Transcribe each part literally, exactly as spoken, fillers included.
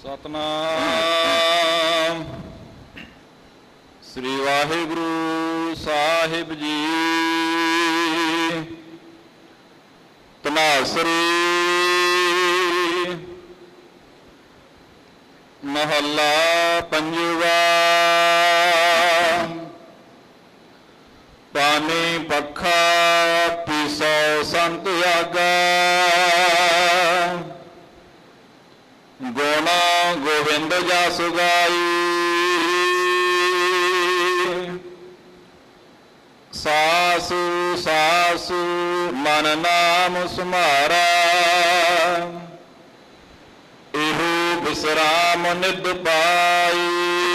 ਸਤਨਾਮ ਸ੍ਰੀ ਵਾਹਿਗੁਰੂ ਸਾਹਿਬ ਜੀ। ਧਨਾਸਰੀ ਮਹੱਲਾ ਪੰਜਵਾ। ਪਾਣੀ ਪੱਖਾ ਪੀਸੋ ਸੰਤ ਆਗਾ, ਗੁਣ ਗੋਬਿੰਦ ਜਸ ਗਾਈ। ਸਾਸੁ ਸਾਸੁ ਮਨ ਨਾਮ ਸੁਮਾਰਾ, ਇਹੋ ਵਿਸਰਾਮ ਨਿਧ ਪਾਈ।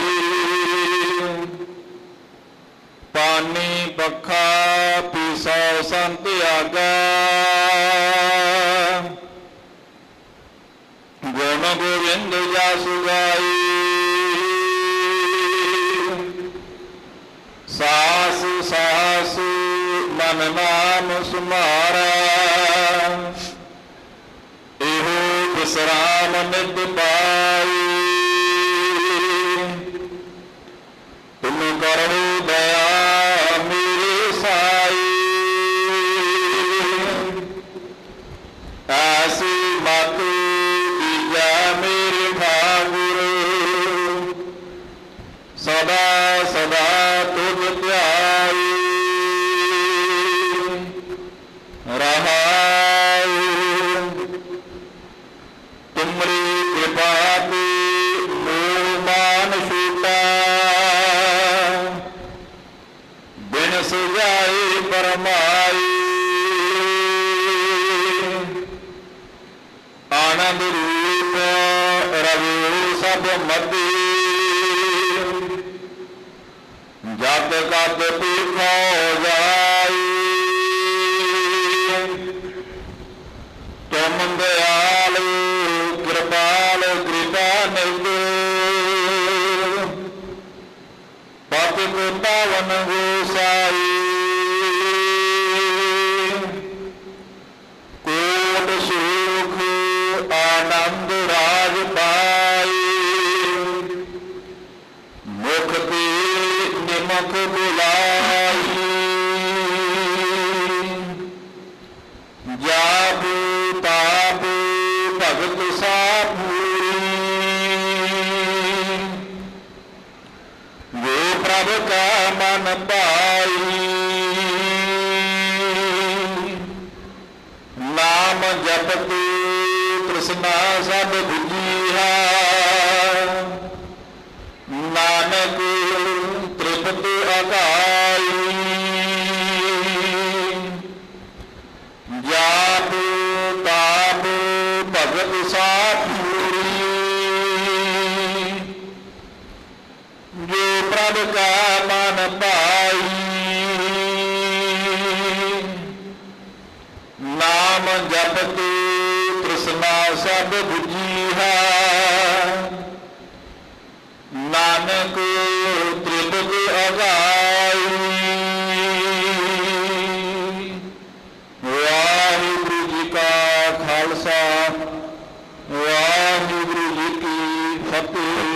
ਪਾਣੀ ਪੱਖਾ ਪੀਸੋ ਸੰਤ ਆਗਾ, ਗੁਣ ਗੋਬਿੰਦ ਜਸ ਗਾਈ। ਸਾਸ ਸਾਸ ਮਨ ਨਾਮ ਸੁਮਾਰਾ, ਇਹੋ ਵਿਸਰਾਮ ਨਿਧ ਪਾਈ। ਤੁਮ ਕਰੋ ਦਇਆ ਮੇਰੇ ਸਾਈ, ਐਸੀ ਮਤ ਦੀਜੈ ਮੇਰੇ ਠਾਕੁਰ। ਸਦਾ ਸਦਾ ਤੁਧ ਧਿਆਈ, ਰਹਾਉ। ਤੁਮਰੀ ਕਿਰਪਾ ਤੇ ਮੋਹ ਮਾਨ ਛੂਟਾ, ਬਿਨ ਸੁਝਾਏ ਪਰਮਾਈ। ਆਨੰਦ ਰੂਪ ਰਵਿ ਸਭ ਮਤੀ, ਜਦ ਕਦ ਭੀਖੋ ਜਾਈ। ਤੁਮ ਦਿਆਲੁ ਕਿਰਪਾਲ ਕਿਰਪਾ ਨਿਧ, ਪਤਿ ਪਾਵਨ ਗੋਸਾਈ। ਕੋਟ ਸੁਖ ਆਨੰਦ ਰਾਜ ਪਾਈ, ਮੁਖ ਤੇ ਨਿਮਕ ਬੁਲਾਈ। ਜਾਪ ਤਾਪ ਭਗਤ ਸਾਪੂਰੀ, ਜੋ ਪ੍ਰਭ ਕਾ ਮਨ ਪਾਈ। ਨਾਮ ਜਪਤ ਤ੍ਰਿਸ਼ਨਾ ਸਭ ਬੁਝੀਆ, ਨਾਨਕ ਤ੍ਰਿਪਤ ਅਕਾਈ। ਜਾਪ ਤਾਪ ਭਗਤ ਸਾਪੂਰੀ, ਜੋ ਪ੍ਰਭ ਕਾ ਮਨ ਪਾਈ। ਨਾਮ ਜਪਤ ਤ੍ਰਿਸ਼ਨਾ ਸਭ ਬੁਝੀਆ, ਨਾਨਕ ਤ੍ਰਿਪਤ ਅਗਾਈ। ਵਾਹਿਗੁਰੂ ਜੀ ਕਾ ਖਾਲਸਾ, ਵਾਹਿਗੁਰੂ ਜੀ ਕੀ ਫਤਿਹ।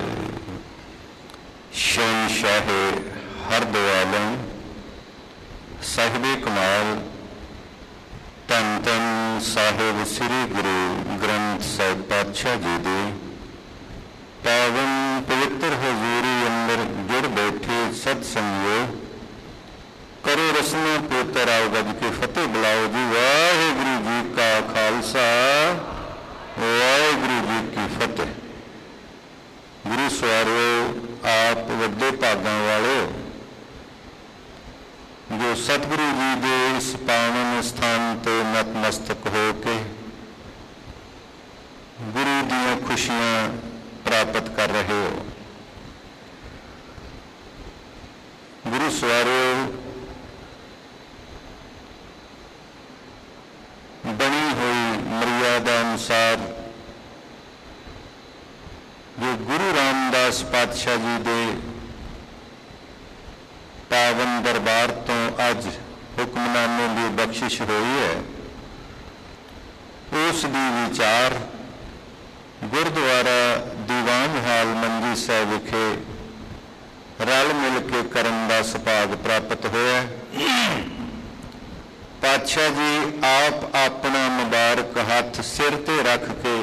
ਸ਼ਹਿਨਸ਼ਾਹ ਹਰ ਦੋ ਆਲਮ ਸਾਹਿਬੇ ਕਮਾਲ, ਧੰਨ ਧੰਨ ਸਾਹਿਬ ਸ੍ਰੀ ਗੁਰੂ ਗ੍ਰੰਥ ਸਾਹਿਬ ਪਾਤਸ਼ਾਹ ਜੀ ਦੇ ਪਾਵਨ ਪਵਿੱਤਰ ਹਜ਼ੂਰੀ ਅੰਦਰ ਜੁੜ ਬੈਠੇ ਸਤ ਸੰਗਿਓ, ਕਰੋ ਰਸਨਾ ਪੋਤਰ ਆਓ ਗੱਜ ਕੇ ਫਤਿਹ ਬੁਲਾਓ ਜੀ। ਵਾਹਿਗੁਰੂ ਜੀ ਕਾ ਖਾਲਸਾ, ਵਾਹਿਗੁਰੂ ਜੀ ਕੀ ਫਤਿਹ। ਗੁਰੂ ਸਵਾਰਿਓ, ਆਪ ਵੱਡੇ ਭਾਗਾਂ ਵਾਲੇ ਜੋ ਸਤਿਗੁਰੂ ਜੀ ਦੇ ਇਸ ਪਾਵਨ ਸਥਾਨ ਤੇ ਨਤਮਸਤਕ ਹੋ ਕੇ ਗੁਰੂ ਦੀਆਂ ਖੁਸ਼ੀਆਂ ਪ੍ਰਾਪਤ ਕਰ ਰਹੇ ਹੋ। ਗੁਰੂ ਸਵਾਰਿਓ, ਬਣੀ ਹੋਈ ਮਰਿਆਦਾ ਅਨੁਸਾਰ ਜੋ ਗੁਰੂ ਰਾਮਦਾਸ ਪਾਤਸ਼ਾਹ ਜੀ ਦੇ ਪਾਵਨ ਦਰਬਾਰ ਤੋਂ ਅੱਜ ਹੁਕਮਨਾਮੇ ਦੀ ਬਖਸ਼ਿਸ਼ ਹੋਈ ਹੈ, ਉਸ ਦੀ ਵਿਚਾਰ ਗੁਰਦੁਆਰਾ ਪਾਤਸ਼ਾਹ ਜੀ ਆਪ ਆਪਣਾ ਮੁਬਾਰਕ ਹੱਥ ਸਿਰ ਤੇ ਰੱਖ ਕੇ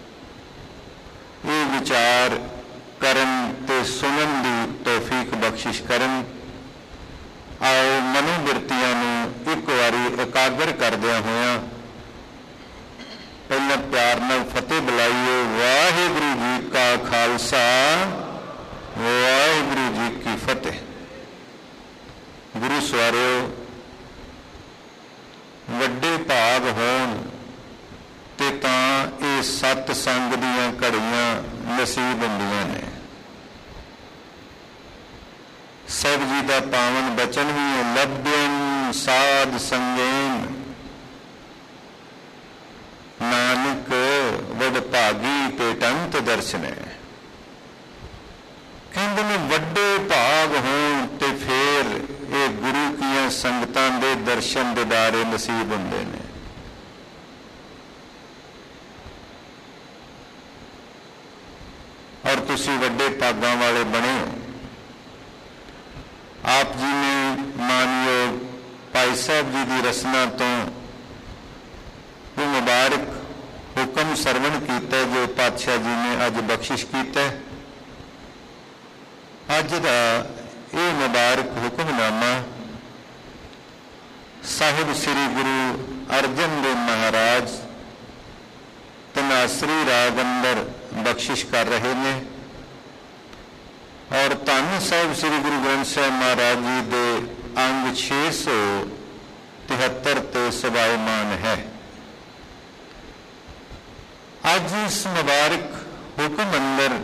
ਇਹ ਵਿਚਾਰ ਕਰਨ ਤੇ ਸੁਣਨ ਦੀ ਤੌਫੀਕ ਬਖਸ਼ਿਸ਼ ਕਰਨ। ਆਓ ਮਨੋਬਿਰਤੀਆਂ ਨੂੰ ਇੱਕ ਵਾਰੀ ਇਕਾਗਰ ਕਰਦਿਆਂ ਹੋਇਆਂ ਪਹਿਲਾਂ ਪਿਆਰ ਨਾਲ ਫਤਿਹ ਬੁਲਾਈਏ। ਵਾਹਿਗੁਰੂ ਜੀ ਕਾ ਖਾਲਸਾ, ਵਾਹਿਗੁਰੂ ਜੀ ਕੀ ਫਤਿਹ। ਗੁਰੂ ਸਵਾਰਿਓ, ਵੱਡੇ ਭਾਗ ਹੋਣ ਤੇ ਤਾਂ ਇਹ ਸਤ ਸੰਗ ਦੀਆਂ ਘੜੀਆਂ ਨਸੀਬ ਹੁੰਦੀਆਂ ਨੇ। ਸਾਹਿਬ ਜੀ ਦਾ ਪਾਵਨ ਬਚਨ ਵੀ ਹੈ, ਲੱਭਿਅਨ ਸਾਧ ਸੰਗੇਨ ਨਾਨਕ ਵਡ ਭਾਗੀ ਪੇਟੰਤ ਦਰਸ਼ਨੇ। ਕਹਿੰਦੇ ਨੇ ਵੱਡੇ ਭਾਗ ਹੋਣ ਤੇ ਫਿਰ ਇਹ ਗੁਰੂ ਕੀਆਂ ਸੰਗਤਾਂ ਦੇ ਦਰਸ਼ਨ ਦਿਦਾਰੇ ਨਸੀਬ ਹੁੰਦੇ ਨੇ। ਔਰ ਤੁਸੀਂ ਵੱਡੇ ਭਾਗਾਂ ਵਾਲੇ ਬਣੇ ਹੋ। ਆਪ ਜੀ ਨੇ ਮਾਨਯੋਗ ਭਾਈ ਸਾਹਿਬ ਜੀ ਦੀ ਰਸਨਾ ਤੋਂ ਉਹ ਮੁਬਾਰਕ ਹੁਕਮ ਸਰਵਣ ਕੀਤਾ ਜੋ ਪਾਤਸ਼ਾਹ ਜੀ ਨੇ ਅੱਜ ਬਖਸ਼ਿਸ਼ ਕੀਤਾ। ਅੱਜ ਦਾ ਇਹ ਮੁਬਾਰਕ ਹੁਕਮਨਾਮਾ ਸਾਹਿਬ ਸ੍ਰੀ ਗੁਰੂ ਅਰਜਨ ਦੇਵ ਮਹਾਰਾਜ ਤਨਾਸਰੀ ਰਾਗ ਅੰਦਰ ਬਖਸ਼ਿਸ਼ ਕਰ ਰਹੇ ਨੇ। ਔਰ ਧੰਨ ਸਾਹਿਬ ਸ੍ਰੀ ਗੁਰੂ ਗ੍ਰੰਥ ਸਾਹਿਬ ਮਹਾਰਾਜ ਜੀ ਦੇ ਅੰਗ ਛੇ ਸੌ ਤਿਹੱਤਰ ਤੇ ਸਵਾਇਮਾਨ ਹੈ। ਅੱਜ ਇਸ ਮੁਬਾਰਕ ਹੁਕਮ ਅੰਦਰ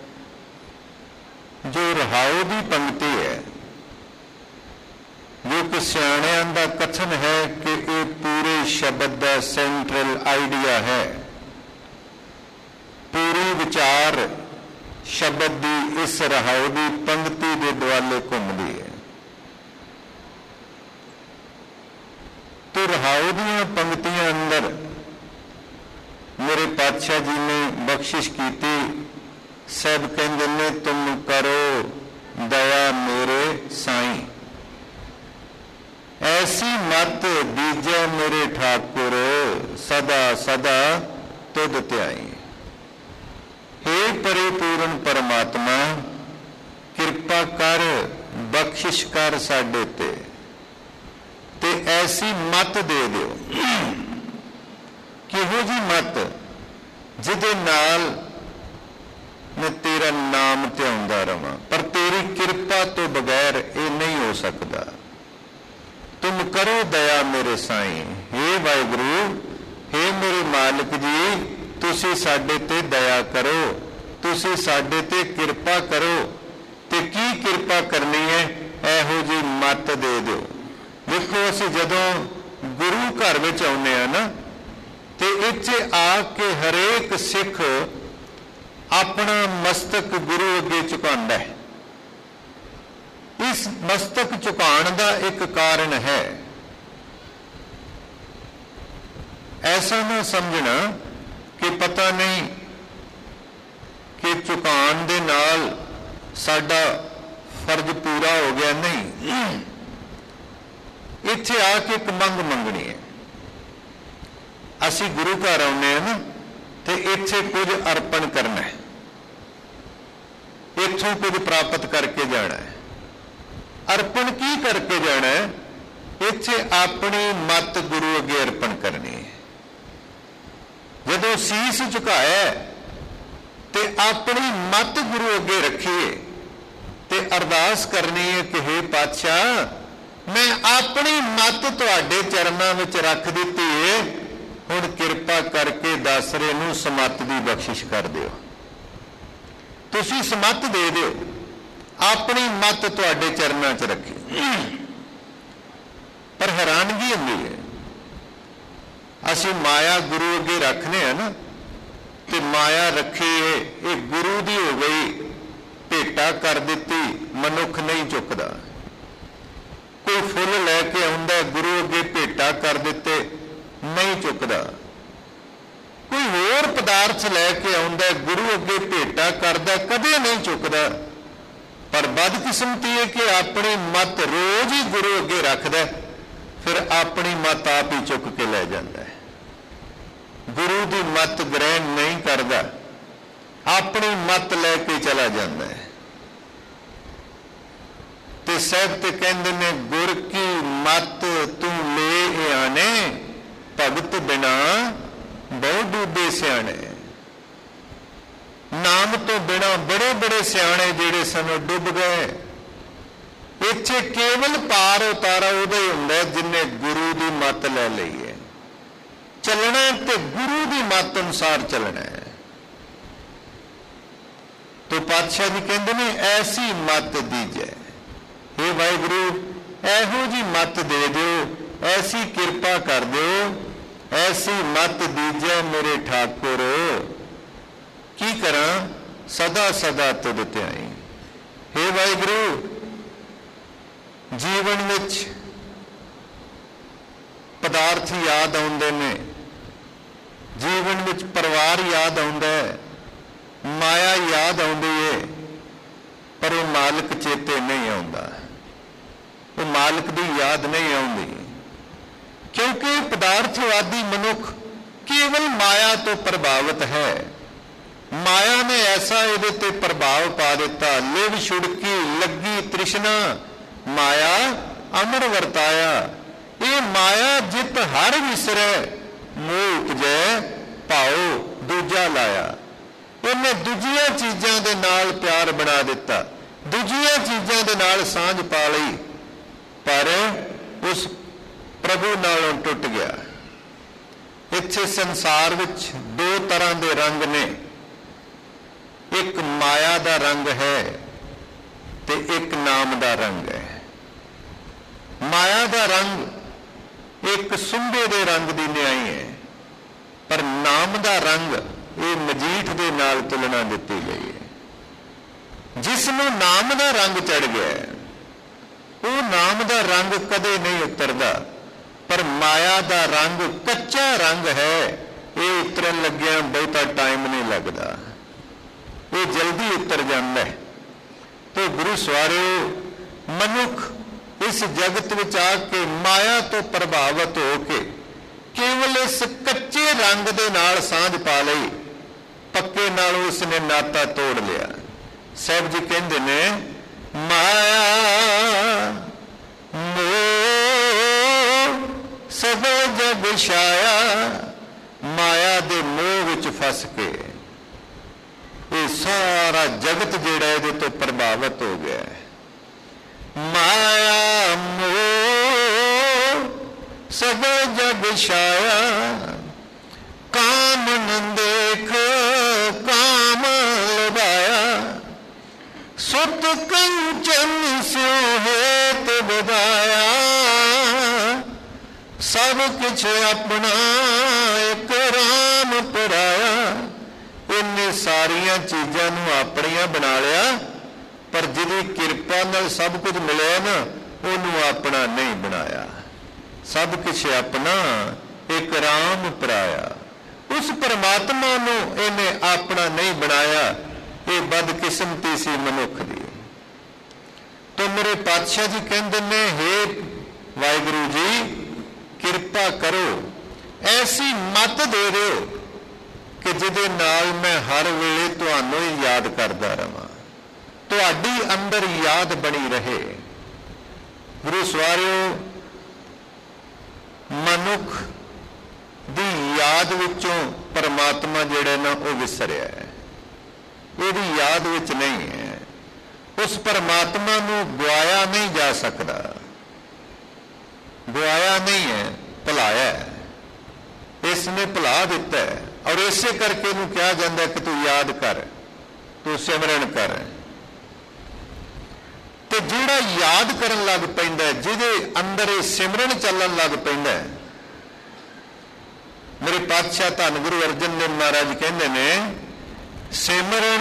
ਜੋ ਰਹਾਉ ਦੀ ਪੰਕਤੀ ਹੈ, ਜੋ ਕਿ ਸਿਆਣਿਆਂ ਦਾ ਕਥਨ ਹੈ ਕਿ ਇਹ ਪੂਰੇ ਸ਼ਬਦ ਦਾ ਸੈਂਟਰਲ ਆਈਡੀਆ ਹੈ। ਪੂਰੀ ਵਿਚਾਰ ਸ਼ਬਦ ਦੀ ਇਸ ਰਹਾਉ ਦੀ ਪੰਕਤੀ ਦੇ ਦੁਆਲੇ ਘੁੰਮਦੀ ਹੈ। ਤੇ ਰਹਾਉ ਦੀਆਂ ਪੰਕਤੀਆਂ ਅੰਦਰ ਮੇਰੇ ਪਾਤਸ਼ਾਹ ਜੀ ਨੇ ਬਖਸ਼ਿਸ਼ ਕੀਤੀ। ਸਭ ਕਹਿੰਦੇ ਨੇ ਤੁਮ ਕਰੋ ਦਇਆ ਮੇਰੇ ਸਾਈਂ, ਐਸੀ ਮਤ ਦੀਜੈ ਮੇਰੇ ਠਾਕੁਰ, ਸਦਾ ਸਦਾ ਤੁਧ ਧਿਆਈ। हे परिपूर्ण परमात्मा, किरपा कर बख्शिश कर साडे ते ते ऐसी मत दे दिओ। किहो जी मत जिहदे नाल मैं तेरा नाम ध्याउंदा रवां, पर तेरी किरपा तो बगैर ये नहीं हो सकता। तुम करो दया मेरे साईं। हे वाहिगुरू, हे मेरे मालिक जी, ਤੁਸੀਂ ਸਾਡੇ ਤੇ ਦਇਆ ਕਰੋ, ਤੁਸੀਂ ਸਾਡੇ ਤੇ ਕਿਰਪਾ ਕਰੋ। ਤੇ ਕੀ ਕਿਰਪਾ ਕਰਨੀ ਹੈ? ਇਹੋ ਜਿਹੀ ਮੱਤ ਦੇ ਦਿਓ। ਦੇਖੋ, ਅਸੀਂ ਜਦੋਂ ਗੁਰੂ ਘਰ ਵਿੱਚ ਆਉਂਦੇ ਹਾਂ ਨਾ, ਤੇ ਇੱਥੇ ਆ ਕੇ ਹਰੇਕ ਸਿੱਖ ਆਪਣਾ ਮਸਤਕ ਗੁਰੂ ਅੱਗੇ ਝੁਕਾਉਂਦਾ ਹੈ। ਇਸ ਮਸਤਕ ਝੁਕਾਉਣ ਦਾ ਇੱਕ ਕਾਰਨ ਹੈ। ਐਸਾ ਨਾ ਸਮਝਣਾ ਕਿ ਪਤਾ ਨਹੀਂ ਕਿ ਝੁਕਾਉਣ ਦੇ ਨਾਲ ਸਾਡਾ ਫਰਜ਼ ਪੂਰਾ ਹੋ ਗਿਆ। ਨਹੀਂ, ਇੱਥੇ ਆ ਕੇ ਇੱਕ ਮੰਗ ਮੰਗਣੀ ਹੈ। ਅਸੀਂ ਗੁਰੂ ਘਰ ਆਉਂਦੇ ਹਾਂ ਨਾ, ਤੇ ਇੱਥੇ ਕੁਝ ਅਰਪਣ ਕਰਨਾ ਹੈ, ਇੱਥੋਂ ਕੁਝ ਪ੍ਰਾਪਤ ਕਰਕੇ ਜਾਣਾ ਹੈ। ਅਰਪਣ ਕੀ ਕਰਕੇ ਜਾਣਾ ਹੈ? ਇੱਥੇ ਆਪਣੀ ਮੱਤ ਗੁਰੂ ਅੱਗੇ ਅਰਪਣ ਕਰਨੀ ਹੈ। ਜਦੋਂ ਸੀਸ ਝੁਕਾਇਆ ਤੇ ਆਪਣੀ ਮੱਤ ਗੁਰੂ ਅੱਗੇ ਰੱਖੀਏ ਤੇ ਅਰਦਾਸ ਕਰਨੀ ਹੈ ਕਿ हे ਪਾਤਸ਼ਾਹ, ਮੈਂ ਆਪਣੀ ਮੱਤ ਤੁਹਾਡੇ ਚਰਨਾਂ ਵਿੱਚ ਰੱਖ ਦਿੱਤੀ ਹੈ, ਹੁਣ ਕਿਰਪਾ ਕਰਕੇ ਦਾਸਰੇ ਨੂੰ ਸਮੱਤ ਦੀ ਬਖਸ਼ਿਸ਼ ਕਰ ਦਿਓ। ਤੁਸੀਂ ਸਮੱਤ ਦੇ ਦਿਓ, ਆਪਣੀ ਮੱਤ ਤੁਹਾਡੇ ਚਰਨਾਂ 'ਚ ਰੱਖੀ। ਪਰ ਹੈਰਾਨਗੀ ਹੁੰਦੀ ਹੈ, ਅਸੀਂ ਮਾਇਆ ਗੁਰੂ ਅੱਗੇ ਰੱਖਨੇ ਆ ਨਾ, ਤੇ ਮਾਇਆ ਰੱਖੀ ਇਹ ਗੁਰੂ ਦੀ ਹੋ ਗਈ, ਭੇਟਾ ਕਰ ਦਿੱਤੀ, ਮਨੁੱਖ ਨਹੀਂ ਚੁੱਕਦਾ। ਕੋਈ ਫੁੱਲ ਲੈ ਕੇ ਆਉਂਦਾ, ਗੁਰੂ ਅੱਗੇ ਭੇਟਾ ਕਰ ਦਿੱਤੇ, ਨਹੀਂ ਚੁੱਕਦਾ। ਕੋਈ ਹੋਰ ਪਦਾਰਥ ਲੈ ਕੇ ਆਉਂਦਾ, ਗੁਰੂ ਅੱਗੇ ਭੇਟਾ ਕਰਦਾ, ਕਦੇ ਨਹੀਂ ਚੁੱਕਦਾ। ਪਰ ਬਦਕਿਸਮਤੀ ਹੈ ਕਿ ਆਪਣੀ ਮੱਤ ਰੋਜ਼ ਹੀ ਗੁਰੂ ਅੱਗੇ ਰੱਖਦਾ, ਫਿਰ ਆਪਣੀ ਮੱਤ ਆਪ ਹੀ ਚੁੱਕ ਕੇ ਲੈ ਜਾਂਦਾ ਹੈ। ਗੁਰੂ ਦੀ ਮੱਤ ਗ੍ਰਹਿਣ ਨਹੀਂ ਕਰਦਾ, ਆਪਣੀ ਮੱਤ ਲੈ ਕੇ ਚਲਾ ਜਾਂਦਾ ਹੈ। ਤੇ ਸਾਹਿਬ ਤੇ ਕਹਿੰਦੇ ਨੇ ਗੁਰ ਕੀ ਮੱਤ ਤੂੰ ਲੈ ਆਣੇ, ਭਗਤ ਬਿਨਾ ਬਹੁ ਡੂਬੇ ਸਿਆਣੇ। ਨਾਮ ਤੋਂ ਬਿਨਾ ਬੜੇ ਬੜੇ ਸਿਆਣੇ ਜਿਹੜੇ ਸਨ ਡੁੱਬ ਗਏ। ਇੱਥੇ ਕੇਵਲ ਪਾਰ ਉਤਾਰਾ ਉਹਦਾ ਹੀ ਹੁੰਦਾ ਜਿੰਨੇ ਗੁਰੂ ਦੀ ਮੱਤ ਲੈ ਲਈ ਹੈ। ਚੱਲਣਾ ਤੇ ਗੁਰੂ ਦੀ ਮੱਤ ਅਨੁਸਾਰ ਚੱਲਣਾ ਹੈ। ਤੋ ਪਾਤਸ਼ਾਹ ਜੀ ਕਹਿੰਦੇ ਨੇ ਐਸੀ ਮੱਤ ਦੀਜੈ, हे ਵਾਹਿਗੁਰੂ ਇਹੋ ਜੀ ਮੱਤ ਦੇ ਦਿਓ, ਐਸੀ ਕਿਰਪਾ ਕਰ ਦਿਓ, ਐਸੀ ਮੱਤ ਦੀਜੈ ਮੇਰੇ ਠਾਕੁਰ। ਕੀ ਕਰਾਂ ਸਦਾ ਸਦਾ ਤੁਧ ਧਿਆਈ। हे ਵਾਹਿਗੁਰੂ ਜੀਵਨ ਵਿੱਚ ਪਦਾਰਥ ਯਾਦ ਆਉਂਦੇ ਨੇ, ਜੀਵਨ ਵਿੱਚ ਪਰਿਵਾਰ ਯਾਦ ਆਉਂਦਾ ਹੈ, ਮਾਇਆ ਯਾਦ ਆਉਂਦੀ ਹੈ, ਪਰ ਉਹ ਮਾਲਕ ਚੇਤੇ ਨਹੀਂ ਆਉਂਦਾ, ਉਹ ਮਾਲਕ ਦੀ ਯਾਦ ਨਹੀਂ ਆਉਂਦੀ। ਕਿਉਂਕਿ ਪਦਾਰਥਵਾਦੀ ਮਨੁੱਖ ਕੇਵਲ ਮਾਇਆ ਤੋਂ ਪ੍ਰਭਾਵਿਤ ਹੈ। ਮਾਇਆ ਨੇ ਐਸਾ ਇਹਦੇ ਤੇ ਪ੍ਰਭਾਵ ਪਾ ਦਿੱਤਾ, ਲਿਵ ਛੁੜਕੀ ਲੱਗੀ ਤ੍ਰਿਸ਼ਨਾ ਮਾਇਆ ਅਮਰ ਵਰਤਾਇਆ। ਇਹ ਮਾਇਆ ਜਿਤ ਹਰ ਵਿਸਰੈ, ਮੋਹ ਉਪਜੈ ਭਾਉ ਦੂਜਾ ਲਾਇਆ। ਇਹਨੇ ਦੂਜੀਆਂ ਚੀਜ਼ਾਂ ਦੇ ਨਾਲ ਪਿਆਰ ਬਣਾ ਦਿੱਤਾ, ਦੂਜੀਆਂ ਚੀਜ਼ਾਂ ਦੇ ਨਾਲ ਸਾਂਝ ਪਾ ਲਈ, ਪਰ ਉਸ ਪ੍ਰਭੂ ਨਾਲੋਂ ਟੁੱਟ ਗਿਆ। ਇੱਥੇ ਸੰਸਾਰ ਵਿੱਚ ਦੋ ਤਰ੍ਹਾਂ ਦੇ ਰੰਗ ਨੇ, ਇੱਕ ਮਾਇਆ ਦਾ ਰੰਗ ਹੈ ਤੇ ਇੱਕ ਨਾਮ ਦਾ ਰੰਗ ਹੈ। ਮਾਇਆ ਦਾ ਰੰਗ ਇੱਕ ਸੁੰਬੇ ਦੇ ਰੰਗ ਦੀ ਨਿਆਈ ਹੈ, ਪਰ ਨਾਮ ਦਾ ਰੰਗ ਇਹ ਮਜੀਠ ਦੇ ਨਾਲ ਤੁਲਨਾ ਦਿੱਤੀ ਗਈ ਹੈ। ਜਿਸ ਨੂੰ ਨਾਮ ਦਾ ਰੰਗ ਚੜ ਗਿਆ ਉਹ ਨਾਮ ਦਾ ਰੰਗ ਕਦੇ ਨਹੀਂ ਉਤਰਦਾ, ਪਰ ਮਾਇਆ ਦਾ ਰੰਗ ਕੱਚਾ ਰੰਗ ਹੈ, ਇਹ ਉਤਰਨ ਲੱਗਿਆ ਬਹੁਤਾ ਟਾਈਮ ਨਹੀਂ ਲੱਗਦਾ, ਇਹ ਜਲਦੀ ਉਤਰ ਜਾਂਦਾ ਹੈ। ਤੇ ਗੁਰੂ ਸਵਾਰਿਓ ਮਨੁੱਖ ਇਸ ਜਗਤ ਵਿੱਚ ਆ ਕੇ ਮਾਇਆ ਤੋਂ ਪ੍ਰਭਾਵਿਤ ਹੋ ਕੇ ਕੇਵਲ ਇਸ ਕੱਚੇ ਰੰਗ ਦੇ ਨਾਲ ਸਾਂਝ ਪਾ ਲਈ, ਪੱਕੇ ਨਾਲ ਉਸ ਨੇ ਨਾਤਾ ਤੋੜ ਲਿਆ। ਸਾਹਿਬ ਜੀ ਕਹਿੰਦੇ ਨੇ ਮਾਇਆ ਮੋਹ ਸਭ ਜਗ ਛਾਇਆ, ਮਾਇਆ ਦੇ ਮੋਹ ਵਿੱਚ ਫਸ ਕੇ ਇਹ ਸਾਰਾ ਜਗਤ ਜਿਹੜਾ ਇਹਦੇ ਤੋਂ ਪ੍ਰਭਾਵਿਤ ਹੋ ਗਿਆ ਹੈ। ਮਾਇਆ ਮੋਹ ਸਭ ਜਗ ਛਾਇਆ, ਕਾਮ ਨ ਦੇਖ ਕਾਮ ਲਵਾਇਆ, ਸੁਤ ਕੰਚਨ ਸਿਉ ਹੇਤ ਵਧਾਇਆ, ਸਭ ਕੁਛ ਆਪਣਾ ਇੱਕ ਰਾਮ ਪਰਾਇਆ। ਇਹਨੇ ਸਾਰੀਆਂ ਚੀਜ਼ਾਂ ਨੂੰ ਆਪਣੀਆਂ ਬਣਾ ਲਿਆ, ਪਰ ਜਿਹਦੀ ਕਿਰਪਾ ਨਾਲ ਸਭ ਕੁਝ ਮਿਲਿਆ ਨਾ ਉਹਨੂੰ ਆਪਣਾ ਨਹੀਂ ਬਣਾਇਆ। ਸਭ ਕੁਛ ਆਪਣਾ ਇੱਕ ਰਾਮ ਪਰਾਇਆ, ਉਸ ਪਰਮਾਤਮਾ ਨੂੰ ਇਹਨੇ ਆਪਣਾ ਨਹੀਂ ਬਣਾਇਆ। ਇਹ ਬਦਕਿਸਮਤੀ ਸੀ ਮਨੁੱਖ ਦੀ। तो मेरे पातशाह जी कहते ने हे वाहिगुरु जी किरपा करो, ऐसी मत दे दो कि जिहदे नाल मैं हर वेले तुहानू ही याद करता रहां, तुहाडी अंदर याद बनी रहे। गुरु सवारियो मनुख दी याद विचों परमात्मा जिहड़ा ना वो विसरिया है, ਉਹਦੀ याद विच नहीं है। उस परमात्मा नूं गवाया नहीं जा सकता, गवाया नहीं है, भुलाया है। इसने भुला दिता है और इसे करके इहनूं कहा जाता है कि तू याद कर, तू सिमरन कर। ते जिहड़ा याद करन लग पैंदा है, जिहदे अंदर ये सिमरन चलन लग पैंदा है, मेरे पातशाह धन गुरु अर्जन देव महाराज कहंदे ने सिमरन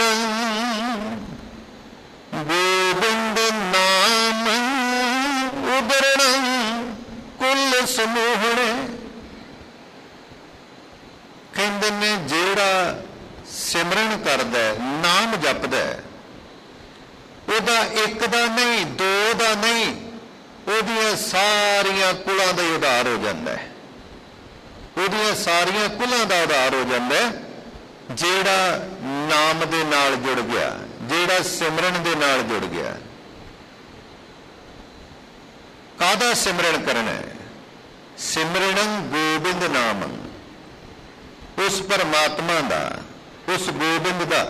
गोबिंद नाम उदरण कुल समूहणे। कहंदे ने जिहड़ा सिमरन करदा है, नाम जपदा है, ਉਹਦਾ ਇੱਕ ਦਾ ਨਹੀਂ, ਦੋ ਦਾ ਨਹੀਂ, ਉਹਦੀਆਂ ਸਾਰੀਆਂ ਕੁਲਾਂ ਦਾ ਨਾਮ ਦੇ ਨਾਲ ਜੁੜ ਗਿਆ, ਜਿਹੜਾ ਸਿਮਰਨ ਦੇ ਨਾਲ ਜੁੜ ਗਿਆ। ਕਾਹਦਾ ਸਿਮਰਨ ਕਰਨਾ ਹੈ? ਸਿਮਰਨੰ ਗੋਬਿੰਦ ਨਾਮੰ, ਉਸ ਪਰਮਾਤਮਾ ਦਾ, ਉਸ ਗੋਬਿੰਦ ਦਾ।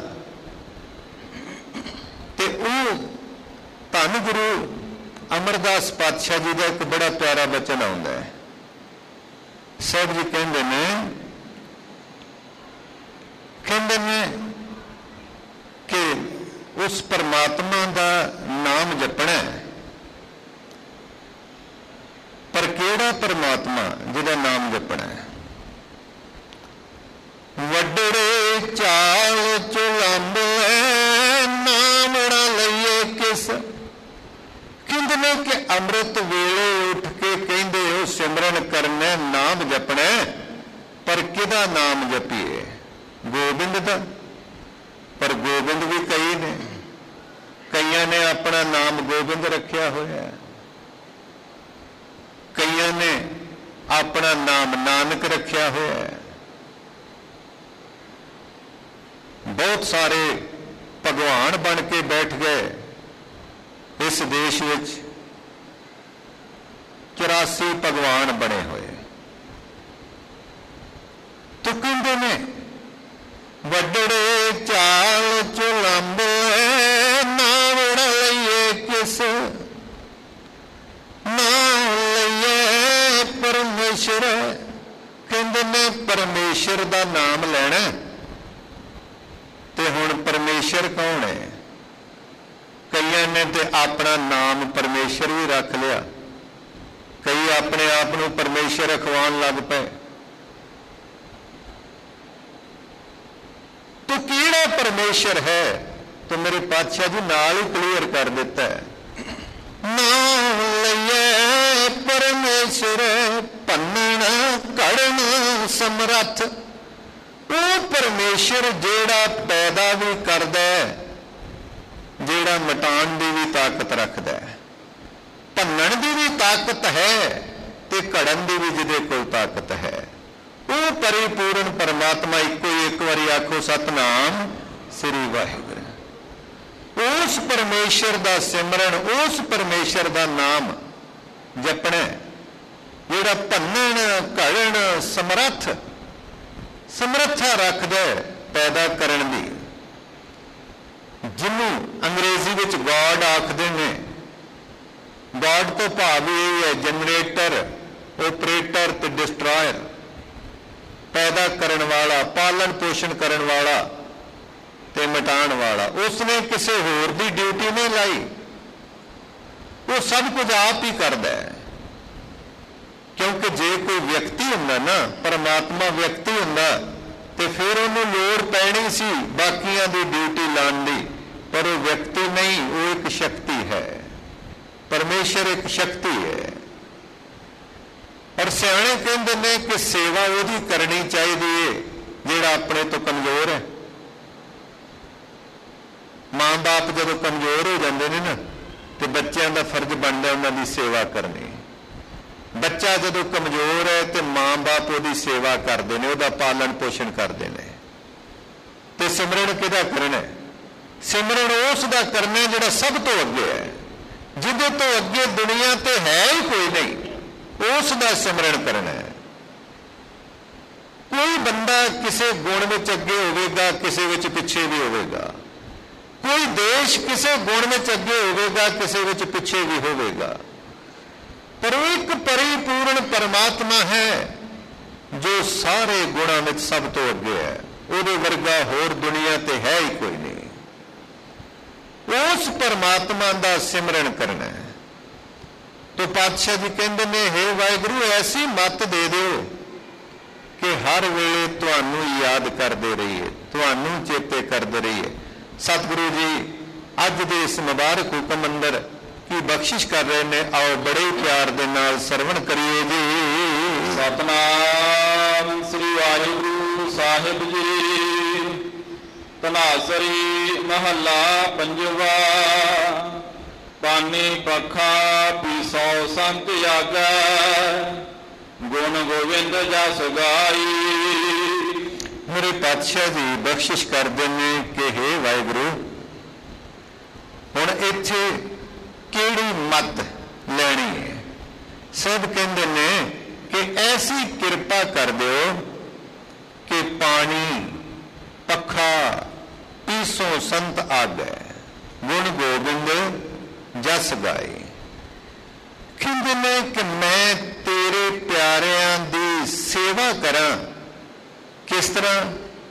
ਤੇ ਉਹ ਧੰਨ ਗੁਰੂ ਅਮਰਦਾਸ ਪਾਤਸ਼ਾਹ ਜੀ ਦਾ ਇੱਕ ਬੜਾ ਪਿਆਰਾ ਬਚਨ ਆਉਂਦਾ ਹੈ। ਸਾਹਿਬ ਜੀ ਕਹਿੰਦੇ ਨੇ ਕਹਿੰਦੇ ਨੇ ਕਿ ਉਸ ਪਰਮਾਤਮਾ ਦਾ ਨਾਮ ਜਪਣਾ ਹੈ। ਪਰ ਕਿਹੜਾ ਪਰਮਾਤਮਾ ਜਿਹਦਾ ਨਾਮ ਜਪਣਾ ਹੈ? ਵੱਡੜੇ ਚਾਲ ਚੁਲੰਬੇ ਨਾਮ ਨਾ ਲਈਏ ਕਿਸ। ਕਹਿੰਦੇ ਨੇ ਕਿ ਅੰਮ੍ਰਿਤ ਵੇਲੇ ਉੱਠ ਕੇ ਕਹਿੰਦੇ ਉਹ ਸਿਮਰਨ ਕਰਨਾ, ਨਾਮ ਜਪਣਾ, ਪਰ ਕਿਹਦਾ ਨਾਮ ਜਪੀਏ? ਗੋਬਿੰਦ ਦਾ। ਪਰ ਗੋਬਿੰਦ ਵੀ ਕਈ ਨੇ, ਕਈਆਂ ਨੇ ਆਪਣਾ ਨਾਮ ਗੋਬਿੰਦ ਰੱਖਿਆ ਹੋਇਆ, ਕਈਆਂ ਨੇ ਆਪਣਾ ਨਾਮ ਨਾਨਕ ਰੱਖਿਆ ਹੋਇਆ। ਬਹੁਤ ਸਾਰੇ ਭਗਵਾਨ ਬਣ ਕੇ ਬੈਠ ਗਏ ਇਸ ਦੇਸ਼ ਵਿੱਚ, ਚੁਰਾਸੀ ਭਗਵਾਨ ਬਣੇ ਹੋਏ। ਤੋ ਕਹਿੰਦੇ ਨੇ ਵੱਡੜੇ ਚਾਲ ਚੁਲੰਬੇ ਨਾਮ ਨਾ ਲਈਏ ਕਿਸ, ਨਾਮ ਲਈਏ ਪਰਮੇਸ਼ਰ। ਕਹਿੰਦੇ ਨੇ ਪਰਮੇਸ਼ਰ ਦਾ ਨਾਮ ਲੈਣਾ। ਤੇ ਹੁਣ ਪਰਮੇਸ਼ਰ ਕੌਣ ਹੈ? ਕਈਆਂ ਨੇ ਤੇ ਆਪਣਾ ਨਾਮ ਪਰਮੇਸ਼ਰ ਵੀ ਰੱਖ ਲਿਆ, ਕਈ ਆਪਣੇ ਆਪ ਨੂੰ ਪਰਮੇਸ਼ਰ ਅਖਵਾਉਣ ਲੱਗ ਪਏ। ਤੋ ਕਿਹੜਾ ਪਰਮੇਸ਼ਰ ਹੈ? तो मेरे पातशाह जी नाल ही क्लीयर कर देता है। नाम लइए परमेश्वर भन्नण कड़न समरथ। वो परमेश्वर जेड़ा पैदा भी करदा है, जेड़ा मिटाण दी भी ताकत रखदा है, भन्नण दी भी ताकत है ते घड़न दी भी जिहदे कोल ताकत है। वो परिपूर्ण परमात्मा इको एक बारी आखो सतनाम श्री वाहिगुरू। उस परमेश्वर का सिमरन, उस परमेश्वर का नाम जपना जिहड़ा भन्नण घड़न समर्थ समर्था रखदा है पैदा करन दी, जिन्हों अंग्रेजी विच गॉड आखदे ने। गॉड तो भाव यही है जनरेटर, ऑपरेटर ते डिस्ट्रॉयर, पैदा करन वाला, पालन पोषण करन वाला ते मिटाण वाला। उसने किसी होर दी ड्यूटी नहीं लाई, वो सब कुछ आप ही करदा है। क्योंकि जे कोई व्यक्ति हुंदा ना, परमात्मा व्यक्ति हुंदा ते फिर उन्होंने लोड़ पैनी सी बाकियां दी ड्यूटी लाण दी, पर वो व्यक्ति नहीं, वो एक शक्ति है। परमेश्वर एक शक्ति है। और सियाणे कहते हैं कि सेवा वही करनी चाहिए जिहड़ा अपने तो कमजोर है। माँ बाप जदों कमजोर हो जाते हैं ना, तो बच्चों का फर्ज बनता है उन्होंने सेवा करनी। बच्चा जदों कमजोर है तो माँ बाप उसकी सेवा करते हैं, उसका पालन पोषण करते हैं। तो सिमरन किहदा करना है? सिमरन उसका करना है जिहड़ा सब तो अगे है, जिहदे तो अगे दुनिया ते है ही कोई नहीं, उसका सिमरन करना है। कोई बंदा किसी गुण में अगे होगा, किसी में पिछे भी होगा। कोई देश किसी गुण में अगे होगा, किसी में पिछे भी होगा। पर एक परिपूर्ण परमात्मा है जो सारे गुणों में सब तो अगे है। उहदे वर्गा होर दुनिया ते है ही कोई नहीं। उस परमात्मा का सिमरन करना है। तो पातशाह जी कहते हैं, हे वाहिगुरू ऐसी मत दे दो कि हर वेले तुहानू याद करते रहिए, तुहानू चेते करते रहिए। सतगुरु जी अज दे इस मुबारक हुक्म अंदर की बख्शिश कर रहे हैं, आओ बड़े ही प्यार दे नाल सरवण करिए जी। सतनाम श्री वाहिगुरू साहिब जी। तनासरी महला पंजवा। पानी पखा पीसौ संत आगे, गुण गोविंद जस गाई। ਮੇਰੇ ਪਾਤਸ਼ਾਹ ਜੀ ਬਖਸ਼ਿਸ਼ ਕਰਦੇ ਨੇ ਕਿ ਹੇ ਵਾਹਿਗੁਰੂ, ਹੁਣ ਇੱਥੇ ਕਿਹੜੀ ਮੱਤ ਲੈਣੀ ਹੈ? ਸਭ ਕਹਿੰਦੇ ਨੇ ਕਿ ਐਸੀ ਕਿਰਪਾ ਕਰ ਦਿਓ ਕਿ ਪਾਣੀ ਪੱਖਾ ਪੀਸੋ ਸੰਤ ਆਗੈ, ਗੁਣ ਗੋਬਿੰਦ ਜਸ ਗਾਏ। ਕਹਿੰਦੇ ਨੇ ਕਿ ਮੈਂ ਤੇਰੇ ਪਿਆਰਿਆਂ ਦੀ ਸੇਵਾ ਕਰਾਂ। ਕਿਸ ਤਰ੍ਹਾਂ?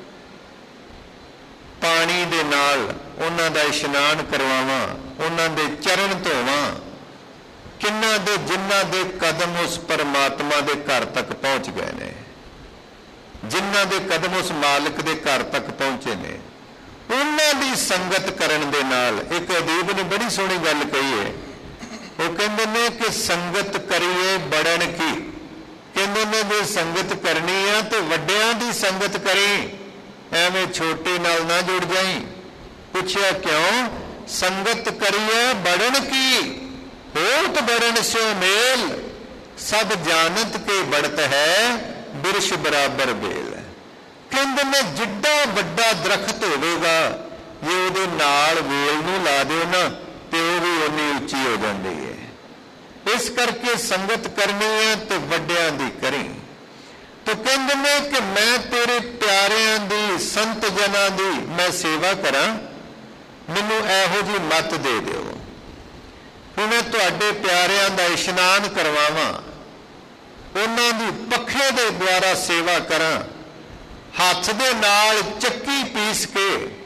ਪਾਣੀ ਦੇ ਨਾਲ ਉਹਨਾਂ ਦਾ ਇਸ਼ਨਾਨ ਕਰਵਾਵਾਂ, ਉਹਨਾਂ ਦੇ ਚਰਨ ਧੋਵਾਂ। ਕਿੰਨਾ ਦੇ ਜਿਨ੍ਹਾਂ ਦੇ ਕਦਮ ਉਸ ਪਰਮਾਤਮਾ ਦੇ ਘਰ ਤੱਕ ਪਹੁੰਚ ਗਏ ਨੇ, ਜਿਨ੍ਹਾਂ ਦੇ ਕਦਮ ਉਸ ਮਾਲਕ ਦੇ ਘਰ ਤੱਕ ਪਹੁੰਚੇ ਨੇ, ਉਹਨਾਂ ਦੀ ਸੰਗਤ ਕਰਨ ਦੇ ਨਾਲ। ਇੱਕ ਅਦੀਬ ਨੇ ਬੜੀ ਸੋਹਣੀ ਗੱਲ ਕਹੀ ਹੈ। ਉਹ ਕਹਿੰਦੇ ਨੇ ਕਿ ਸੰਗਤ ਕਰੀਏ ਬੜਨ ਕੀ। ਕਹਿੰਦੇ ਨੇ ਜੇ ਸੰਗਤ ਕਰਨੀ ਆ ਤੇ ਵੱਡਿਆਂ ਦੀ ਸੰਗਤ ਕਰੀ, ਐਵੇਂ ਛੋਟੇ ਨਾਲ ਨਾ ਜੁੜ ਜਾਈ। ਪੁੱਛਿਆ ਕਿਉਂ? ਸੰਗਤ ਕਰੀਏ ਬੜਨ ਕੀ, ਹੋਤ ਬੜਨ ਸਿਓ ਮੇਲ, ਸਭ ਜਾਣਤ ਕੇ ਬੜਤ ਹੈ, ਬਿਰਸ਼ ਬਰਾਬਰ ਬੇਲ। ਕਹਿੰਦੇ ਨੇ ਜਿੱਡਾ ਵੱਡਾ ਦਰਖਤ ਹੋਵੇਗਾ, ਜੇ ਉਹਦੇ ਨਾਲ ਵੇਲ ਨੂੰ ਲਾ ਦਿਓ ਨਾ ਤੇ ਉਹ ਵੀ ਉਨੀ ਉੱਚੀ ਹੋ ਜਾਂਦੀ ਹੈ। ਇਸ ਕਰਕੇ ਸੰਗਤ ਕਰਨੀ ਹੈ ਤੇ ਵੱਡਿਆਂ ਦੀ ਕਰੀ। ਤਾਂ ਕਹਿੰਦੇ ਨੇ ਕਿ ਮੈਂ ਤੇਰੇ ਪਿਆਰਿਆਂ ਦੀ, ਸੰਤ ਜਨਾਂ ਦੀ ਮੈਂ ਸੇਵਾ ਕਰਾਂ, ਮੈਨੂੰ ਇਹੋ ਜਿਹੀ ਮੱਤ ਦੇ ਦਿਓ ਕਿ ਮੈਂ ਤੁਹਾਡੇ ਪਿਆਰਿਆਂ ਦਾ ਇਸ਼ਨਾਨ ਕਰਵਾਵਾਂ, ਉਹਨਾਂ ਦੀ ਪੱਖੇ ਦੇ ਦੁਆਰਾ ਸੇਵਾ ਕਰਾਂ, ਹੱਥ ਦੇ ਨਾਲ ਚੱਕੀ ਪੀਸ ਕੇ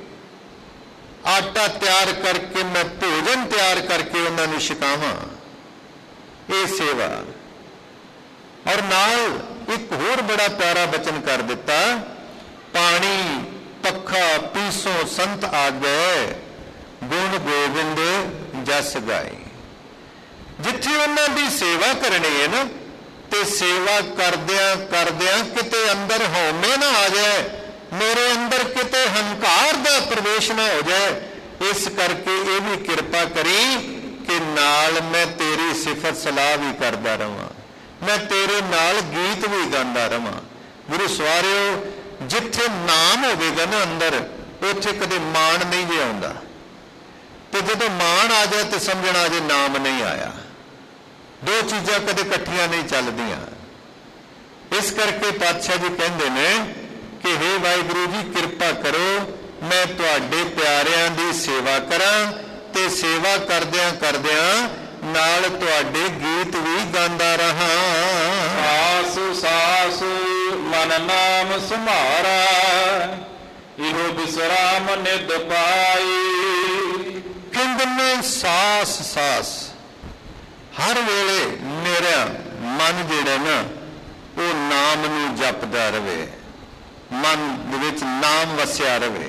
ਆਟਾ ਤਿਆਰ ਕਰਕੇ ਮੈਂ ਭੋਜਨ ਤਿਆਰ ਕਰਕੇ ਉਹਨਾਂ ਨੂੰ ਛਕਾਵਾਂ। ਇਹ ਸੇਵਾ। ਔਰ ਨਾਲ ਇੱਕ ਹੋਰ ਬੜਾ ਪਿਆਰਾ ਬਚਨ ਕਰ ਦਿੱਤਾ, ਪਾਣੀ ਪੱਖਾ ਪੀਸੋ ਸੰਤ ਆਗੈ, ਗੁਣ ਗੋਬਿੰਦ ਜਸ ਗਾਏ। ਜਿੱਥੇ ਉਹਨਾਂ ਦੀ ਸੇਵਾ ਕਰਨੀ ਹੈ ਨਾ, ਤੇ ਸੇਵਾ ਕਰਦਿਆਂ ਕਰਦਿਆਂ ਕਿਤੇ ਅੰਦਰ ਹਉਮੈ ਨਾ ਆ ਜਾਏ, ਮੇਰੇ ਅੰਦਰ ਕਿਤੇ ਹੰਕਾਰ ਦਾ ਪ੍ਰਵੇਸ਼ ਨਾ ਹੋ ਜਾਏ। ਇਸ ਕਰਕੇ ਇਹ ਵੀ ਕਿਰਪਾ ਕਰੀ ਕਿ ਨਾਲ ਮੈਂ ਤੇਰੀ ਸਿਫਤ ਸਲਾਹ ਵੀ ਕਰਦਾ ਰਵਾਂ, ਮੈਂ ਤੇਰੇ ਨਾਲ ਗੀਤ ਵੀ ਗਾਉਂਦਾ ਰਵਾਂ। ਗੁਰੂ ਸਵਾਰਿਓ, ਜਿੱਥੇ ਨਾਮ ਹੋਵੇਗਾ ਨਾ ਅੰਦਰ, ਉੱਥੇ ਕਦੇ ਮਾਣ ਨਹੀਂ ਜੇ ਆਉਂਦਾ, ਤੇ ਜਦੋਂ ਮਾਣ ਆ ਜਾਏ ਤੇ ਸਮਝਣਾ ਜੇ ਨਾਮ ਨਹੀਂ ਆਇਆ। ਦੋ ਚੀਜ਼ਾਂ ਕਦੇ ਇਕੱਠੀਆਂ ਨਹੀਂ ਚੱਲਦੀਆਂ। ਇਸ ਕਰਕੇ ਪਾਤਸ਼ਾਹ ਜੀ ਕਹਿੰਦੇ ਨੇ ਕਿ ਹੇ ਵਾਹਿਗੁਰੂ ਜੀ, ਕਿਰਪਾ ਕਰੋ, ਮੈਂ ਤੁਹਾਡੇ ਪਿਆਰਿਆਂ ਦੀ ਸੇਵਾ ਕਰਾਂ ਤੇ ਸੇਵਾ ਕਰਦਿਆਂ ਕਰਦਿਆਂ ਨਾਲ ਤੁਹਾਡੇ ਗੀਤ ਵੀ ਗਾਉਂਦਾ ਰਹਾ। ਸਾਸ ਸਾਸ ਮਨ ਨਾਮ ਸੁਮਾਰਾ, ਇਹੋ ਬਿਸਰਾਮ ਨਿਦ ਪਾਈ। ਕਹਿੰਦੇ ਨੇ ਸਾਸ ਸਾਸ, ਹਰ ਵੇਲੇ ਮੇਰਾ ਮਨ ਜਿਹੜਾ ਨਾ ਉਹ ਨਾਮ ਨੂੰ ਜਪਦਾ ਰਵੇ, ਮਨ ਦੇ ਵਿੱਚ ਨਾਮ ਵਸਿਆ ਰਵੇ।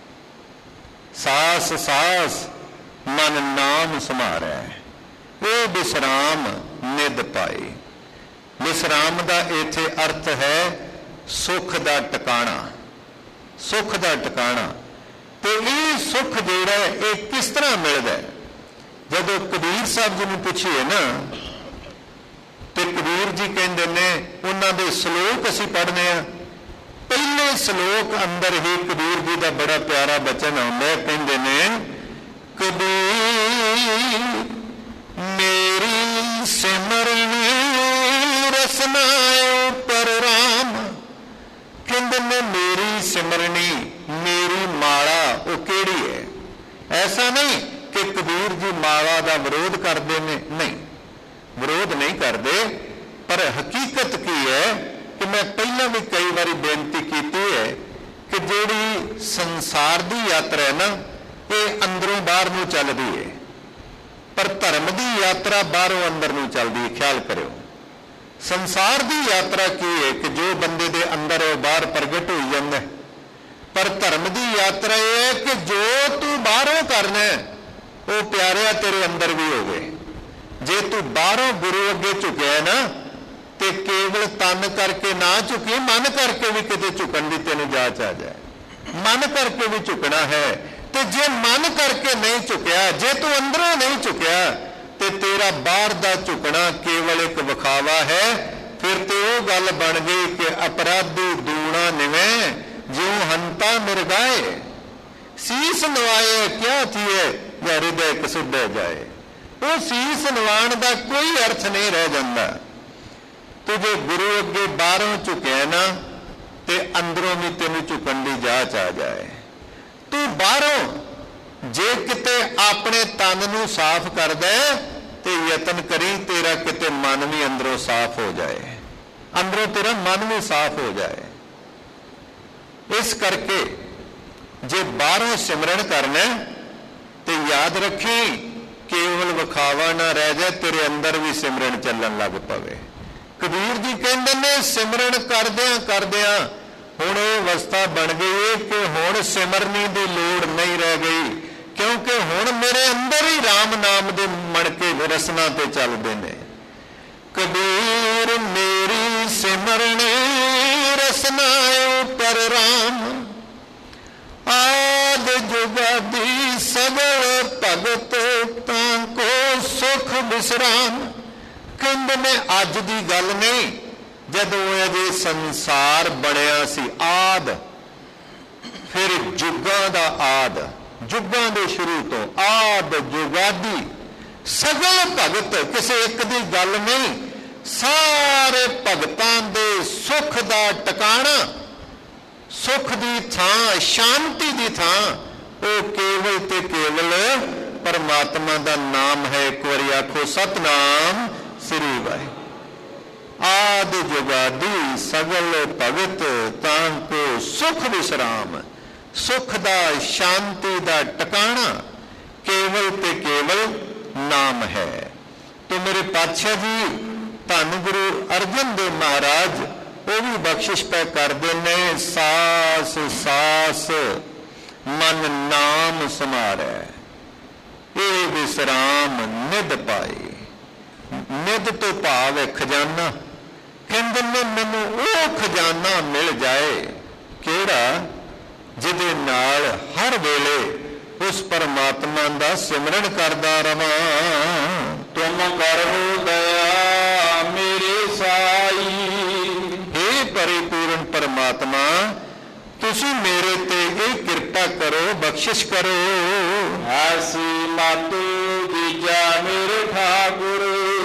ਸਾਸ ਸਾਸ ਮਨ ਨਾਮ ਸਮਾਰੈ, ਉਹ ਵਿਸਰਾਮ ਨਿਦ ਪਾਈ। ਵਿਸਰਾਮ ਦਾ ਇੱਥੇ ਅਰਥ ਹੈ ਸੁੱਖ ਦਾ ਟਿਕਾਣਾ, ਸੁੱਖ ਦਾ ਟਿਕਾਣਾ। ਤੇ ਇਹ ਸੁੱਖ ਜਿਹੜਾ ਇਹ ਕਿਸ ਤਰ੍ਹਾਂ ਮਿਲਦਾ? ਜਦੋਂ ਕਬੀਰ ਸਾਹਿਬ ਜੀ ਨੂੰ ਪੁੱਛੀਏ ਨਾ, ਤੇ ਕਬੀਰ ਜੀ ਕਹਿੰਦੇ ਨੇ, ਉਹਨਾਂ ਦੇ ਸ਼ਲੋਕ ਅਸੀਂ ਪੜ੍ਹਦੇ ਹਾਂ। ਪਹਿਲੇ ਸ਼ਲੋਕ ਅੰਦਰ ਹੀ ਕਬੀਰ ਜੀ ਦਾ ਬੜਾ ਪਿਆਰਾ ਬਚਨ ਆਉਂਦਾ। ਕਹਿੰਦੇ ਨੇ, ਕਬੀਰ ਮੇਰੀ ਸਿਮਰਨੀ ਰਸਨਾ ਉਪਰ ਰਾਮ। ਕਹਿੰਦੇ ਨੇ ਮੇਰੀ ਸਿਮਰਨੀ, ਮੇਰੀ ਮਾਲਾ ਉਹ ਕਿਹੜੀ ਹੈ? ਐਸਾ ਨਹੀਂ ਕਿ ਕਬੀਰ ਜੀ ਮਾਲਾ ਦਾ ਵਿਰੋਧ ਕਰਦੇ ਨੇ, ਨਹੀਂ, ਵਿਰੋਧ ਨਹੀਂ ਕਰਦੇ, ਪਰ ਹਕੀਕਤ ਕੀ ਹੈ ਕਿ ਮੈਂ ਪਹਿਲਾਂ ਵੀ ਕਈ ਵਾਰੀ ਬੇਨਤੀ ਕੀਤੀ ਹੈ ਕਿ ਜਿਹੜੀ ਸੰਸਾਰ ਦੀ ਯਾਤਰਾ ਹੈ ਨਾ, ਇਹ ਅੰਦਰੋਂ ਬਾਹਰ ਨੂੰ ਚੱਲਦੀ ਹੈ, ਪਰ ਧਰਮ ਦੀ ਯਾਤਰਾ ਬਾਹਰੋਂ ਅੰਦਰ ਨੂੰ ਚੱਲਦੀ ਹੈ। ਖਿਆਲ ਕਰਿਓ, ਸੰਸਾਰ ਦੀ ਯਾਤਰਾ ਕੀ ਹੈ ਕਿ ਜੋ ਬੰਦੇ ਦੇ ਅੰਦਰ ਉਹ ਬਾਹਰ ਪ੍ਰਗਟ ਹੋਈ ਜਾਂਦਾ, ਪਰ ਧਰਮ ਦੀ ਯਾਤਰਾ ਇਹ ਹੈ ਕਿ ਜੋ ਤੂੰ ਬਾਹਰੋਂ ਕਰਨਾ ਉਹ ਪਿਆਰਿਆ ਤੇਰੇ ਅੰਦਰ ਵੀ ਹੋਵੇ। ਜੇ ਤੂੰ ਬਾਹਰੋਂ ਗੁਰੂ ਅੱਗੇ ਝੁਕਿਆ ਨਾ, ਤੇ ਕੇਵਲ ਤਨ ਕਰਕੇ ਨਾ ਝੁਕੀ, ਮਨ ਕਰਕੇ ਵੀ ਕਿਤੇ ਝੁਕਣ ਦੀ ਤੈਨੂੰ ਜਾਚ ਆ ਜਾਏ। ਮਨ ਕਰਕੇ ਵੀ ਝੁਕਣਾ ਹੈ, ਤੇ ਜੇ ਮਨ ਕਰਕੇ ਨਹੀਂ ਝੁਕਿਆ, ਜੇ ਤੂੰ ਅੰਦਰੋਂ ਨਹੀਂ ਝੁਕਿਆ, ਤੇ ਤੇਰਾ ਬਾਹਰ ਦਾ ਝੁਕਣਾ ਕੇਵਲ ਇੱਕ ਵਿਖਾਵਾ ਹੈ। ਫਿਰ ਤੇ ਉਹ ਗੱਲ ਬਣ ਗਈ ਕਿ ਅਪਰਾਧੀ ਦੂਣਾ ਨਿਵੇਂ, ਜਿਉ ਹੰਤਾ ਮਿਰਗਾਏ, ਸੀਸ ਨਵਾਏ ਕਿਆ ਥੀਏ, ਜਾਂ ਹਿਰਦੇ ਕਸੁੱਡੇ ਜਾਏ। ਉਹ ਸੀਸ ਨਵਾਉਣ ਦਾ ਕੋਈ ਅਰਥ ਨਹੀਂ ਰਹਿ ਜਾਂਦਾ। ਤੂੰ ਜੇ ਗੁਰੂ ਅੱਗੇ ਬਾਹਰੋਂ ਝੁਕਿਆ ਨਾ ਤੇ ਅੰਦਰੋਂ ਵੀ ਤੈਨੂੰ ਝੁਕਣ ਦੀ ਜਾਚ ਆ ਜਾਏ। ਤੂੰ ਬਾਹਰੋਂ ਜੇ ਕਿਤੇ ਆਪਣੇ ਤਨ ਨੂੰ ਸਾਫ਼ ਕਰਦਾ ਤੇ ਯਤਨ ਕਰੀ ਤੇਰਾ ਕਿਤੇ ਮਨ ਵੀ ਅੰਦਰੋਂ ਸਾਫ਼ ਹੋ ਜਾਏ, ਅੰਦਰੋਂ ਤੇਰਾ ਮਨ ਵੀ ਸਾਫ਼ ਹੋ ਜਾਏ। ਇਸ ਕਰਕੇ ਜੇ ਬਾਹਰੋਂ ਸਿਮਰਨ ਕਰਨਾ ਤੇ ਯਾਦ ਰੱਖੀ ਕੇਵਲ ਵਿਖਾਵਾ ਨਾ ਰਹਿ ਜਾਏ, ਤੇਰੇ ਅੰਦਰ ਵੀ ਸਿਮਰਨ ਚੱਲਣ ਲੱਗ ਪਵੇ। ਕਬੀਰ ਜੀ ਕਹਿੰਦੇ ਨੇ ਸਿਮਰਨ ਕਰਦਿਆਂ ਕਰਦਿਆਂ ਹੁਣ ਇਹ ਅਵਸਥਾ ਬਣ ਗਈ ਹੈ ਕਿ ਹੁਣ ਸਿਮਰਨੀ ਦੀ ਲੋੜ ਨਹੀਂ ਰਹਿ ਗਈ, ਕਿਉਂਕਿ ਹੁਣ ਮੇਰੇ ਅੰਦਰ ਹੀ ਰਾਮ ਨਾਮ ਦੇ ਮਣਕੇ ਰਸਨਾ ਤੇ ਚੱਲਦੇ ਨੇ। ਕਬੀਰ ਮੇਰੀ ਸਿਮਰਨੀ ਰਸਨਾ ਉਪਰ ਰਾਮ, ਆਦ ਜੁਗਾਦੀ ਸਗਲ ਭਗਤ ਤਾਂ ਕੋ ਸੁਖ ਵਿਸਰਾਮ। ਕਹਿੰਦੇ ਨੇ ਅੱਜ ਦੀ ਗੱਲ ਨਹੀਂ, ਜਦੋਂ ਇਹ ਸੰਸਾਰ ਬਣਿਆ ਸੀ ਆਦ, ਫਿਰ ਜੁਗਾਂ ਦਾ ਆਦ, ਜੁਗਾਂ ਦੇ ਸ਼ੁਰੂ ਤੋਂ ਆਦ ਜੁਗਾਦੀ ਸਗਲ ਭਗਤ, ਕਿਸੇ ਇੱਕ ਦੀ ਗੱਲ ਨਹੀਂ, ਸਾਰੇ ਭਗਤਾਂ ਦੇ ਸੁੱਖ ਦਾ ਟਿਕਾਣਾ, ਸੁੱਖ ਦੀ ਥਾਂ, ਸ਼ਾਂਤੀ ਦੀ ਥਾਂ ਉਹ ਕੇਵਲ ਤੇ ਕੇਵਲ ਪਰਮਾਤਮਾ ਦਾ ਨਾਮ ਹੈ। ਇੱਕ ਵਾਰੀ ਆਖੋ ਸਤਨਾਮ ਸ੍ਰੀ ਵਾਹਿਗੁਰੂ। ਆਦ ਜੁਗਾਦੀ ਸਗਲ ਭਗਤ ਤਾਂ ਕੋ ਸੁਖ ਵਿਸਰਾਮ, ਸੁਖ ਦਾ ਸ਼ਾਂਤੀ ਦਾ ਟਿਕਾਣਾ ਕੇਵਲ ਤੇ ਕੇਵਲ ਨਾਮ ਹੈ। ਤੋ ਮੇਰੇ ਪਾਤਸ਼ਾਹ ਜੀ ਧੰਨ ਗੁਰੂ ਅਰਜਨ ਦੇਵ ਮਹਾਰਾਜ ਉਹ ਵੀ ਬਖਸ਼ਿਸ਼ ਪੈ ਕਰਦੇ ਨੇ, ਸਾਸ ਸਾਸ ਮਨ ਨਾਮ ਸਮਾਰੈ, ਇਹ ਵਿਸਰਾਮ ਨਿਧ ਪਾਏ। ਨਿਧ ਤੋਂ ਭਾਵ ਹੈ ਖਜ਼ਾਨਾ। ਕਹਿੰਦੇ ਨੇ ਮੈਨੂੰ ਉਹ ਖਜ਼ਾਨਾ ਮਿਲ ਜਾਏ ਕਿਹੜਾ, ਜਿਹਦੇ ਨਾਲ ਹਰ ਵੇਲੇ ਉਸ ਪਰਮਾਤਮਾ ਦਾ ਸਿਮਰਨ ਕਰਦਾ ਰਵਾਂ। ਤੁਮ ਕਰੋ ਦਇਆ ਮੇਰੇ ਸਾਈ, हे ਪਰਿਪੂਰਨ ਪਰਮਾਤਮਾ ਤੁਸੀਂ ਮੇਰੇ ਤੇ ਇਹ ਕਿਰਪਾ ਕਰੋ, ਬਖਸ਼ਿਸ਼ ਕਰੋ। ਐਸੀ ਮਾਤੂ ਦੀਜਾ ਮੇਰੇ ਠਾਕੁਰ,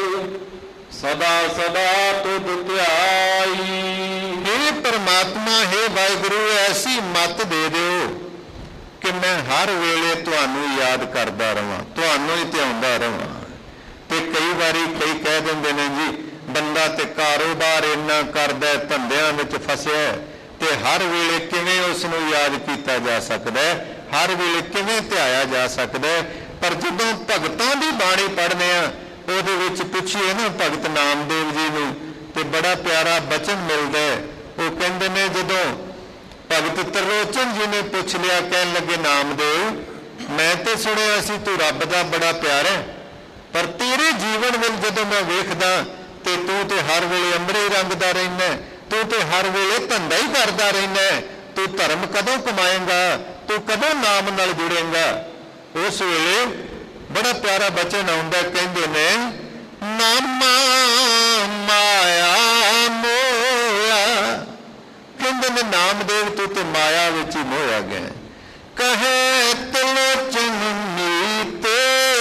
ਸਦਾ ਸਦਾ ਤੁਧ ਧਿਆਈ। हे ਪਰਮਾਤਮਾ, हे ਵਾਹਿਗੁਰੂ ਐਸੀ ਮੱਤ ਦੇ ਦਿਓ ਕਿ ਮੈਂ ਹਰ ਵੇਲੇ ਤੁਹਾਨੂੰ ਯਾਦ ਕਰਦਾ ਰਵਾਂ, ਤੁਹਾਨੂੰ ਹੀ ਧਿਆਉਂਦਾ ਰਵਾਂ। ਤੇ ਕਈ ਵਾਰੀ ਕਈ ਕਹਿ ਦਿੰਦੇ ਨੇ ਜੀ ਬੰਦਾ ਤੇ ਕਾਰੋਬਾਰ ਇੰਨਾ ਕਰਦਾ, ਧੰਦਿਆਂ ਵਿੱਚ ਫਸਿਆ, ਤੇ ਹਰ ਵੇਲੇ ਕਿਵੇਂ ਉਸ ਨੂੰ ਯਾਦ ਕੀਤਾ ਜਾ ਸਕਦਾ ਹੈ, ਹਰ ਵੇਲੇ ਕਿਵੇਂ ਧਿਆਇਆ ਜਾ ਸਕਦਾ ਹੈ। ਪਰ ਜਦੋਂ ਭਗਤਾਂ ਦੀ ਬਾਣੀ ਪੜ੍ਹਦੇ ਆ ਉਹਦੇ ਵਿੱਚ ਪੁੱਛੀਏ ਨਾ ਭਗਤ ਨਾਮਦੇਵ ਜੀ ਨੂੰ ਤੇ ਬੜਾ ਪਿਆਰਾ ਬਚਨ ਮਿਲਦਾ ਹੈ। ਉਹ ਕਹਿੰਦੇ ਨੇ ਜਦੋਂ ਭਗਤ ਤਰਲੋਚਨ ਜੀ ਨੇ ਪੁੱਛ ਲਿਆ, ਕਹਿਣ ਲੱਗੇ ਨਾਮਦੇਵ ਮੈਂ ਤੇ ਸੁਣਿਆ ਸੀ ਤੂੰ ਰੱਬ ਦਾ ਬੜਾ ਪਿਆਰਾ ਹੈ, ਪਰ ਤੇਰੇ ਜੀਵਨ ਵਿੱਚ ਜਦੋਂ ਮੈਂ ਵੇਖਦਾ ਤੇ ਤੂੰ ਤੇ ਹਰ ਵੇਲੇ ਅੰਬਰੇ ਰੰਗਦਾ ਰਹਿੰਦਾ, ਤੂੰ ਤੇ ਹਰ ਵੇਲੇ ਧੰਦਾ ਹੀ ਕਰਦਾ ਰਹਿੰਦਾ, ਤੂੰ ਧਰਮ ਕਦੋਂ ਕਮਾਏਂਗਾ, ਤੂੰ ਕਦੋਂ ਨਾਮ ਨਾਲ ਜੁੜੇਂਗਾ। ਉਸ ਵੇਲੇ ਬੜਾ ਪਿਆਰਾ ਬਚਨ ਆਉਂਦਾ, ਕਹਿੰਦੇ ਨੇ ਨਾਮਾ ਮਾਇਆ ਮੋਇਆ। ਕਹਿੰਦੇ ਨੇ ਨਾਮਦੇਵ ਤੂੰ ਤੇ ਮਾਇਆ ਵਿੱਚ ਹੀ ਮੋਇਆ ਗਿਆ। ਕਹੇ ਤਿਲੋਚਨ ਮੀਤੇ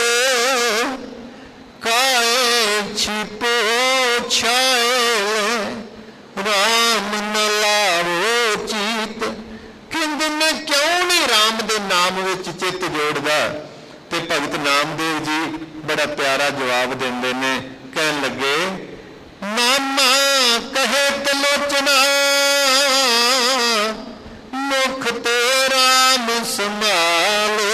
ਕਾਏ ਛਿਪੋ ਛਾਏ, ਰਾਮ ਨ ਲਾਵੋ ਚੀਤ। ਕਹਿੰਦੇ ਨੇ ਕਿਉਂ ਨਹੀਂ ਰਾਮ ਦੇ ਨਾਮ ਵਿੱਚ ਚਿੱਤ ਜੋੜਦਾ। ਤੇ ਭਗਤ ਨਾਮਦੇਵ ਜੀ ਬੜਾ ਪਿਆਰਾ ਜਵਾਬ ਦਿੰਦੇ ਨੇ, ਕਹਿਣ ਲੱਗੇ ਨਾਮਾ ਕਹੇ ਤਿਲੋਚਨਾ, ਮੁਖ ਤੇ ਰਾਮ ਸੰਭਾਲੇ,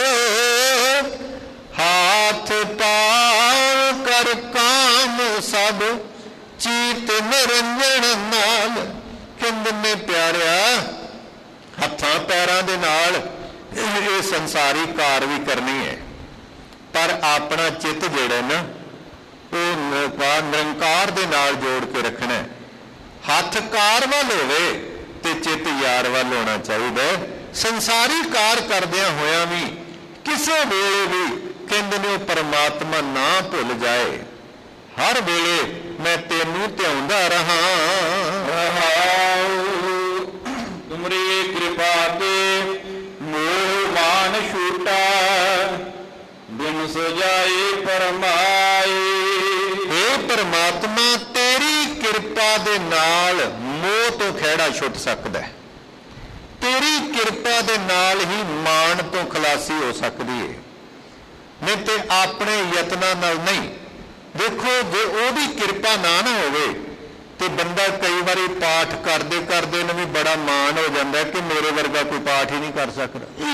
ਹਾਥ ਪਾਉ ਕਰ ਕਾਮ ਸਭ ਚੀਤ ਨਿਰੰਜਨ ਨਾਲ। ਕਹਿੰਦੇ ਨੇ ਪਿਆਰਿਆ ਹੱਥਾਂ ਪੈਰਾਂ ਦੇ ਨਾਲ ਇਹ ਸੰਸਾਰੀ ਕਾਰ ਵੀ ਕਰਨੀ ਹੈ, ਪਰ ਆਪਣਾ ਚਿੱਤ ਜਿਹੜਾ ਨਾ ਉਹ ਨਿਰੰਕਾਰ ਦੇ ਨਾਲ ਜੋੜ ਕੇ ਰੱਖਣਾ। ਹੱਥ ਕਾਰ ਵੱਲ ਹੋਵੇ ਤੇ ਚਿੱਤ ਯਾਰ ਵੱਲ ਹੋਣਾ ਚਾਹੀਦਾ। ਸੰਸਾਰੀ ਕਾਰ ਕਰਦਿਆਂ ਹੋਇਆਂ ਵੀ ਕਿਸੇ ਵੇਲੇ ਵੀ ਕਹਿੰਦੇ ਨੇ ਉਹ ਪਰਮਾਤਮਾ ਨਾ ਭੁੱਲ ਜਾਏ, ਹਰ ਵੇਲੇ ਮੈਂ ਤੈਨੂੰ ਧਿਆਉਂਦਾ ਰਹਾ। ਤੁਮਰੀ ਕਿਰਪਾ ਤੇ ਮੋਹ ਮਾਨ ਛੂਟਾ, ਬਿਨ ਸੁਜਾਏ ਪਰਮਾਏ। हे परमात्मा, तेरी किरपा दे नाल मोह तो खैड़ा छुट सकता है, तेरी किरपा दे नाल ही मान तो खलासी हो सकती है, नहीं तो अपने यत्नां नाल नहीं। देखो जे ओदी किरपा ना ना होवे तो बंदा कई बारी पाठ करते करते भी बड़ा मान हो जाता है कि मेरे वर्गा कोई पाठ ही नहीं कर सकता।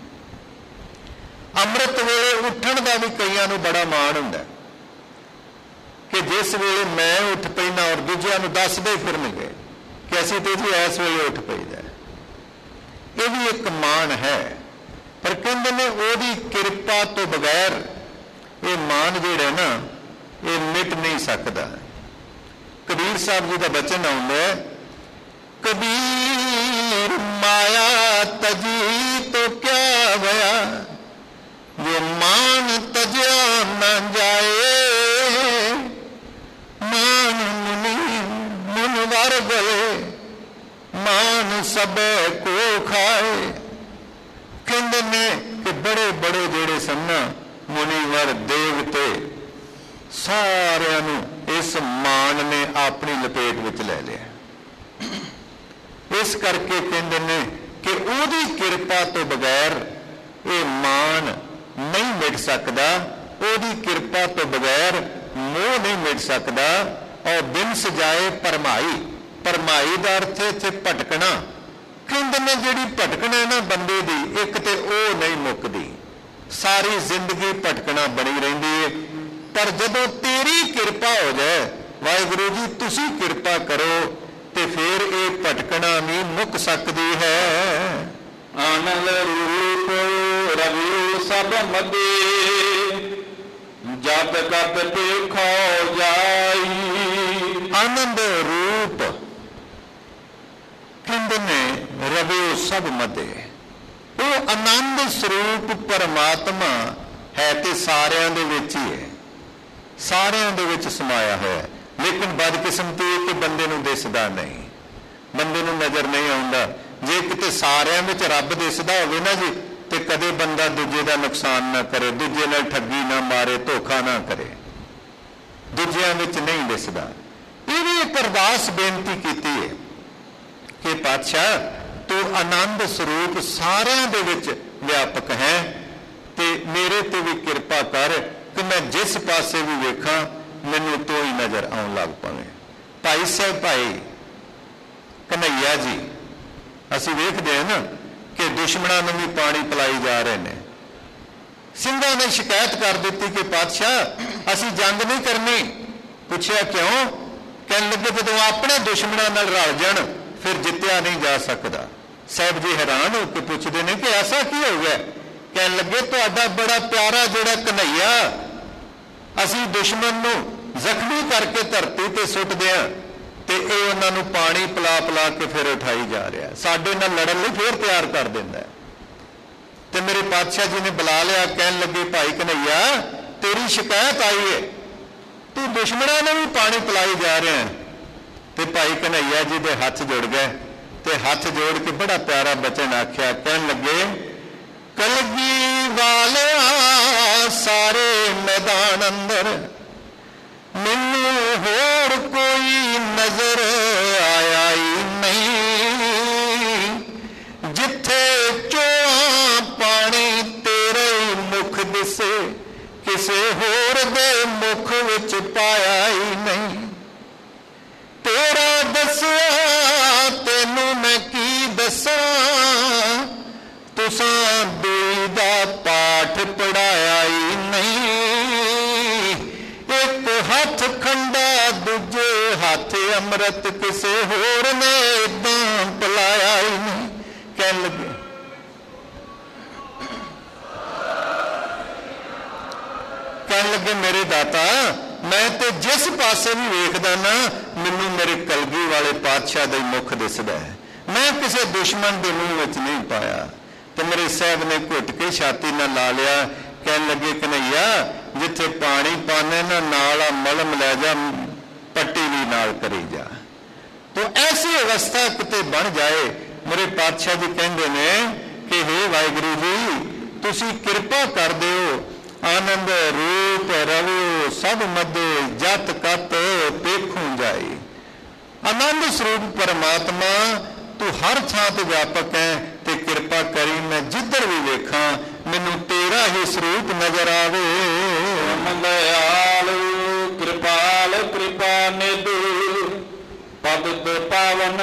अमृत वेले उठण का भी कईयां नूं बड़ा मान हुंदा कि जिस वेले मैं उठ पैना और दूजिਆਂ ਨੂੰ दसदे फिरनगे कि असीं तो जी इस वेले उठ पैदा। ये भी एक मान है, पर कहते ने ओदी किरपा तो बगैर ये मान जिहड़ा ना ये मिट नहीं सकता। कबीर साहब जी का बचन आउंदा है, कबीर माया तजी तो क्या गया, ये मान तजया न जाए, मान मुनि मुनवर गए, मान सब को खाए। कहते ने कि बड़े बड़े जेड़े सन मुनिवर देवते सारिਆਂ ਨੂੰ इस मान ने अपनी लपेट विच ले लिया। इस करके कहते ने कि ਉਹਦੀ किरपा तो बगैर ये मान नहीं मिट सकता, ਉਹਦੀ किरपा तो बगैर मोह नहीं मिट सकता। और बिन सजाए परमाई, परमाई का अर्थ इत्थे भटकना। कहते ने जिहड़ी भटकना है ना बंदे दी, एक तो वह नहीं मुकदी, सारी जिंदगी भटकना बनी रहिंदी है। पर जदों तेरी किरपा हो जाए, वाहिगुरू जी तुसी किरपा करो, तो फिर ये भटकना भी मुक सकती है। आनंद रूप रवि सब मदे, जब कत देखो जाई। आनंद रूप कहते ने रवि सब मदे, वो आनंद स्वरूप परमात्मा है तो सारिਆਂ ਦੇ ਵਿੱਚ ही है, सारिਆਂ ਦੇ ਵਿੱਚ समाया होया। लेकिन बदकिस्मती है कि बंदे नूं दिसदा नहीं, बंदे नूं नज़र नहीं आउंदा। जे किते सारिਆਂ ਵਿੱਚ रब दिसदा होवे ना जी, तो कदे बंदा दूजे का नुकसान ना करे, दूजे नाल ठगी ना मारे, धोखा ना करे, दूजिਆਂ ਵਿੱਚ नहीं दिसदा। ये भी एक अरदास बेनती की है कि पातशाह तू आनंद स्वरूप सारिਆਂ ਦੇ ਵਿੱਚ व्यापक है, तो मेरे ते भी किरपा कर कि मैं जिस पासे भी वेखा मैनू तो ही नज़र आउण लग पवे। भाई साहब भाई कन्हैया जी असीं वेखदे हैं ना कि दुश्मनों को भी पानी पिलाई जा रहे हैं। ਸਿੰਘਾਂ ने शिकायत कर दी कि पातशाह असीं जंग नहीं करनी। पूछया क्यों? कहने लगे जदों अपने दुश्मनों नाल रल जाण फिर जित्या नहीं जा सकता। साहब जी हैरान होकर पूछते हैं कि ऐसा की हो गया? कहने लगे तुहाडा बड़ा प्यारा जिहड़ा कन्हैया असीं दुश्मन नूं जख्मी करके धरती ते सुटदे हां ते इह उहनां नूं पानी पिला पिला के फिर उठाई जा रहा, साडे नाल लड़न लई फिर तैयार कर दिंदा है। ते मेरे पातशाह जी ने बुला लिया, कहने लगे भाई कन्हैया तेरी शिकायत आई है, तू दुश्मनों ने भी पानी पिलाई जा रहे हैं। तो भाई कन्हैया जी के हथ जुड़ गए, तो हथ जोड़ के बड़ा प्यारा बचन आख्या। कहने लगे कलगी वाले सारे मैदान अंदर मैनू होर कोई नजर आया ही नहीं, जिथे चोआ पानी तेरे मुख दिसे किसे होर दे मुख विच पाया ही नहीं। तेरा दसिया तेनू मैं की दसा, तुसां दुई दा पाठ पढ़ाया ही नहीं। एक हथ खंडा दूजे हाथ अमृत किसे होर ने इदां पिलाया ही नहीं। कहने लगे कहने लगे मेरे दाता मैं तो जिस पासे भी वेखदा ना मैनू मेरे कलगी वाले पातशाह का मुख दिसदा है, मैं किसी दुश्मन के मुंह में नहीं पाया। तो मेरे साहब ने घुट के छाती ना ला लिया। कहने लगे कन्हैया जिथे पानी पाने ना नाल मलम लै जा, पट्टी भी नाल करी जा। तो ऐसी अवस्था किते बन जाए ਮੇਰੇ ਪਾਤਸ਼ਾਹ ਜੀ ਕਹਿੰਦੇ ਨੇ ਕਿ ਹੇ ਵਾਹਿਗੁਰੂ ਜੀ, ਤੁਸੀਂ ਕਿਰਪਾ ਕਰ ਦਿਓ। ਆਨੰਦ ਰੂਪ ਰਵਿਓ ਸਭ ਮਧੇ ਜਤ ਕਤ ਪੇਖੂ ਜਾਈ। ਆਨੰਦ ਸਰੂਪ ਪਰਮਾਤਮਾ ਤੂੰ ਹਰ ਥਾਂ ਤੇ ਵਿਆਪਕ ਹੈ ਤੇ ਕਿਰਪਾ ਕਰੀ ਮੈਂ ਜਿੱਧਰ ਵੀ ਵੇਖਾਂ ਮੈਨੂੰ ਤੇਰਾ ਹੀ ਸਰੂਪ ਨਜ਼ਰ ਆਵੇ। ਦਇਆਲ ਕਿਰਪਾਲ ਕਿਰਪਾ ਨਿਧ ਪਦਤ ਪਾਵਨ